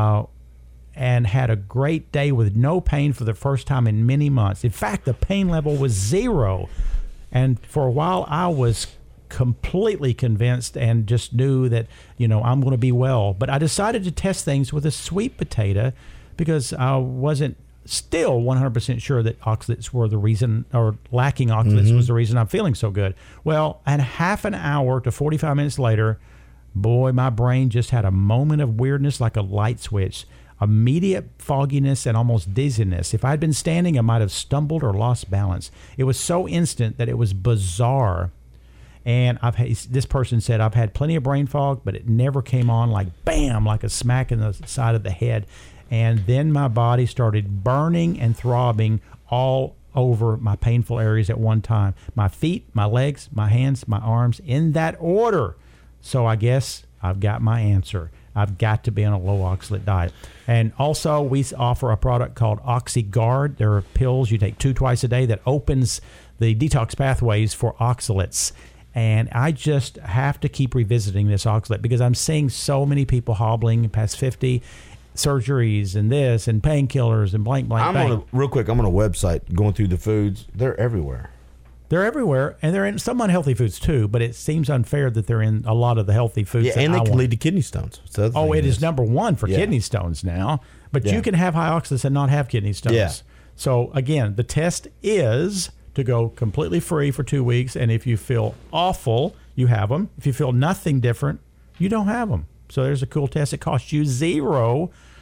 And had a great day with no pain for the first time in many months. In fact, the pain level was 0. And for a while, I was completely convinced and just knew that, I'm going to be well. But I decided to test things with a sweet potato because I wasn't still 100% sure that oxalates were the reason, or lacking oxalates was the reason I'm feeling so good. Well, and half an hour to 45 minutes later, boy, my brain just had a moment of weirdness like a light switch. Immediate fogginess and almost dizziness. If I'd been standing, I might have stumbled or lost balance. It was so instant that it was bizarre. And this person said, I've had plenty of brain fog, but it never came on like bam, like a smack in the side of the head. And then my body started burning and throbbing all over my painful areas at one time. My feet, my legs, my hands, my arms, in that order. So I guess I've got my answer. I've got to be on a low oxalate diet. And also, we offer a product called OxyGuard. There are pills you take 2 twice a day that opens the detox pathways for oxalates. And I just have to keep revisiting this oxalate because I'm seeing so many people hobbling past 50, surgeries and this and painkillers and blank. Real quick, I'm on a website going through the foods. They're everywhere. They're everywhere, and they're in some unhealthy foods too, but it seems unfair that they're in a lot of the healthy foods. Yeah, and they can lead to kidney stones. Oh, it is number 1 for kidney stones now, but you can have high oxalates and not have kidney stones. Yeah. So, again, the test is to go completely free for 2 weeks, and if you feel awful, you have them. If you feel nothing different, you don't have them. So there's a cool test. It costs you 0.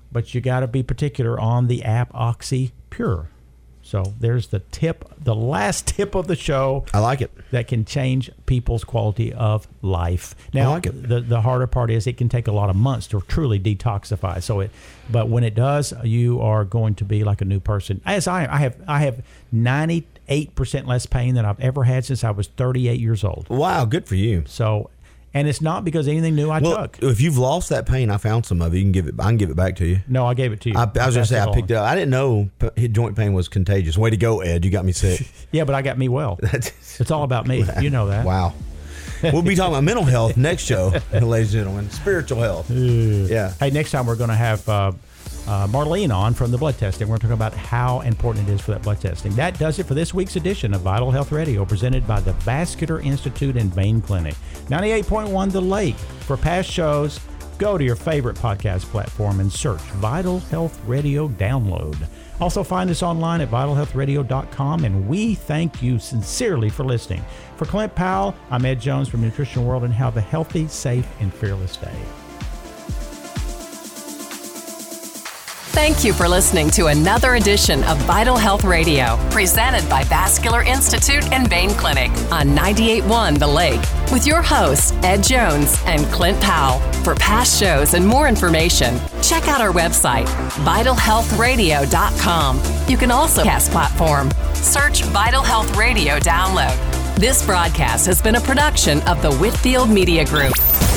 but you got to be particular on the app Oxy Pure. So there's the last tip of the show. I like it. That can change people's quality of life. Now, I like it. The harder part is it can take a lot of months to truly detoxify. But when it does, you are going to be like a new person. As I have 98% less pain than I've ever had since I was 38 years old. Wow, good for you. So. And it's not because anything new I took. If you've lost that pain, I found some of it. I can give it back to you. No, I gave it to you. I was going to say I picked it up. I didn't know joint pain was contagious. Way to go, Ed. You got me sick. Yeah, but I got me well. It's all about me. You know that. Wow. We'll be talking about mental health next show, ladies and gentlemen. Spiritual health. Yeah. Hey, next time we're going to have Marlene on from the blood testing. We're going to talk about how important it is for that blood testing. That does it for this week's edition of Vital Health Radio, presented by the Vascular Institute and Vein Clinic. 98.1 The Lake. For past shows, go to your favorite podcast platform and search Vital Health Radio Download. Also find us online at vitalhealthradio.com, and we thank you sincerely for listening. For Clint Powell, I'm Ed Jones from Nutrition World, and have a healthy, safe, and fearless day. Thank you for listening to another edition of Vital Health Radio, presented by Vascular Institute and Vein Clinic on 98.1 The Lake, with your hosts, Ed Jones and Clint Powell. For past shows and more information, check out our website, vitalhealthradio.com. You can also cast platform. Search Vital Health Radio Download. This broadcast has been a production of the Whitfield Media Group.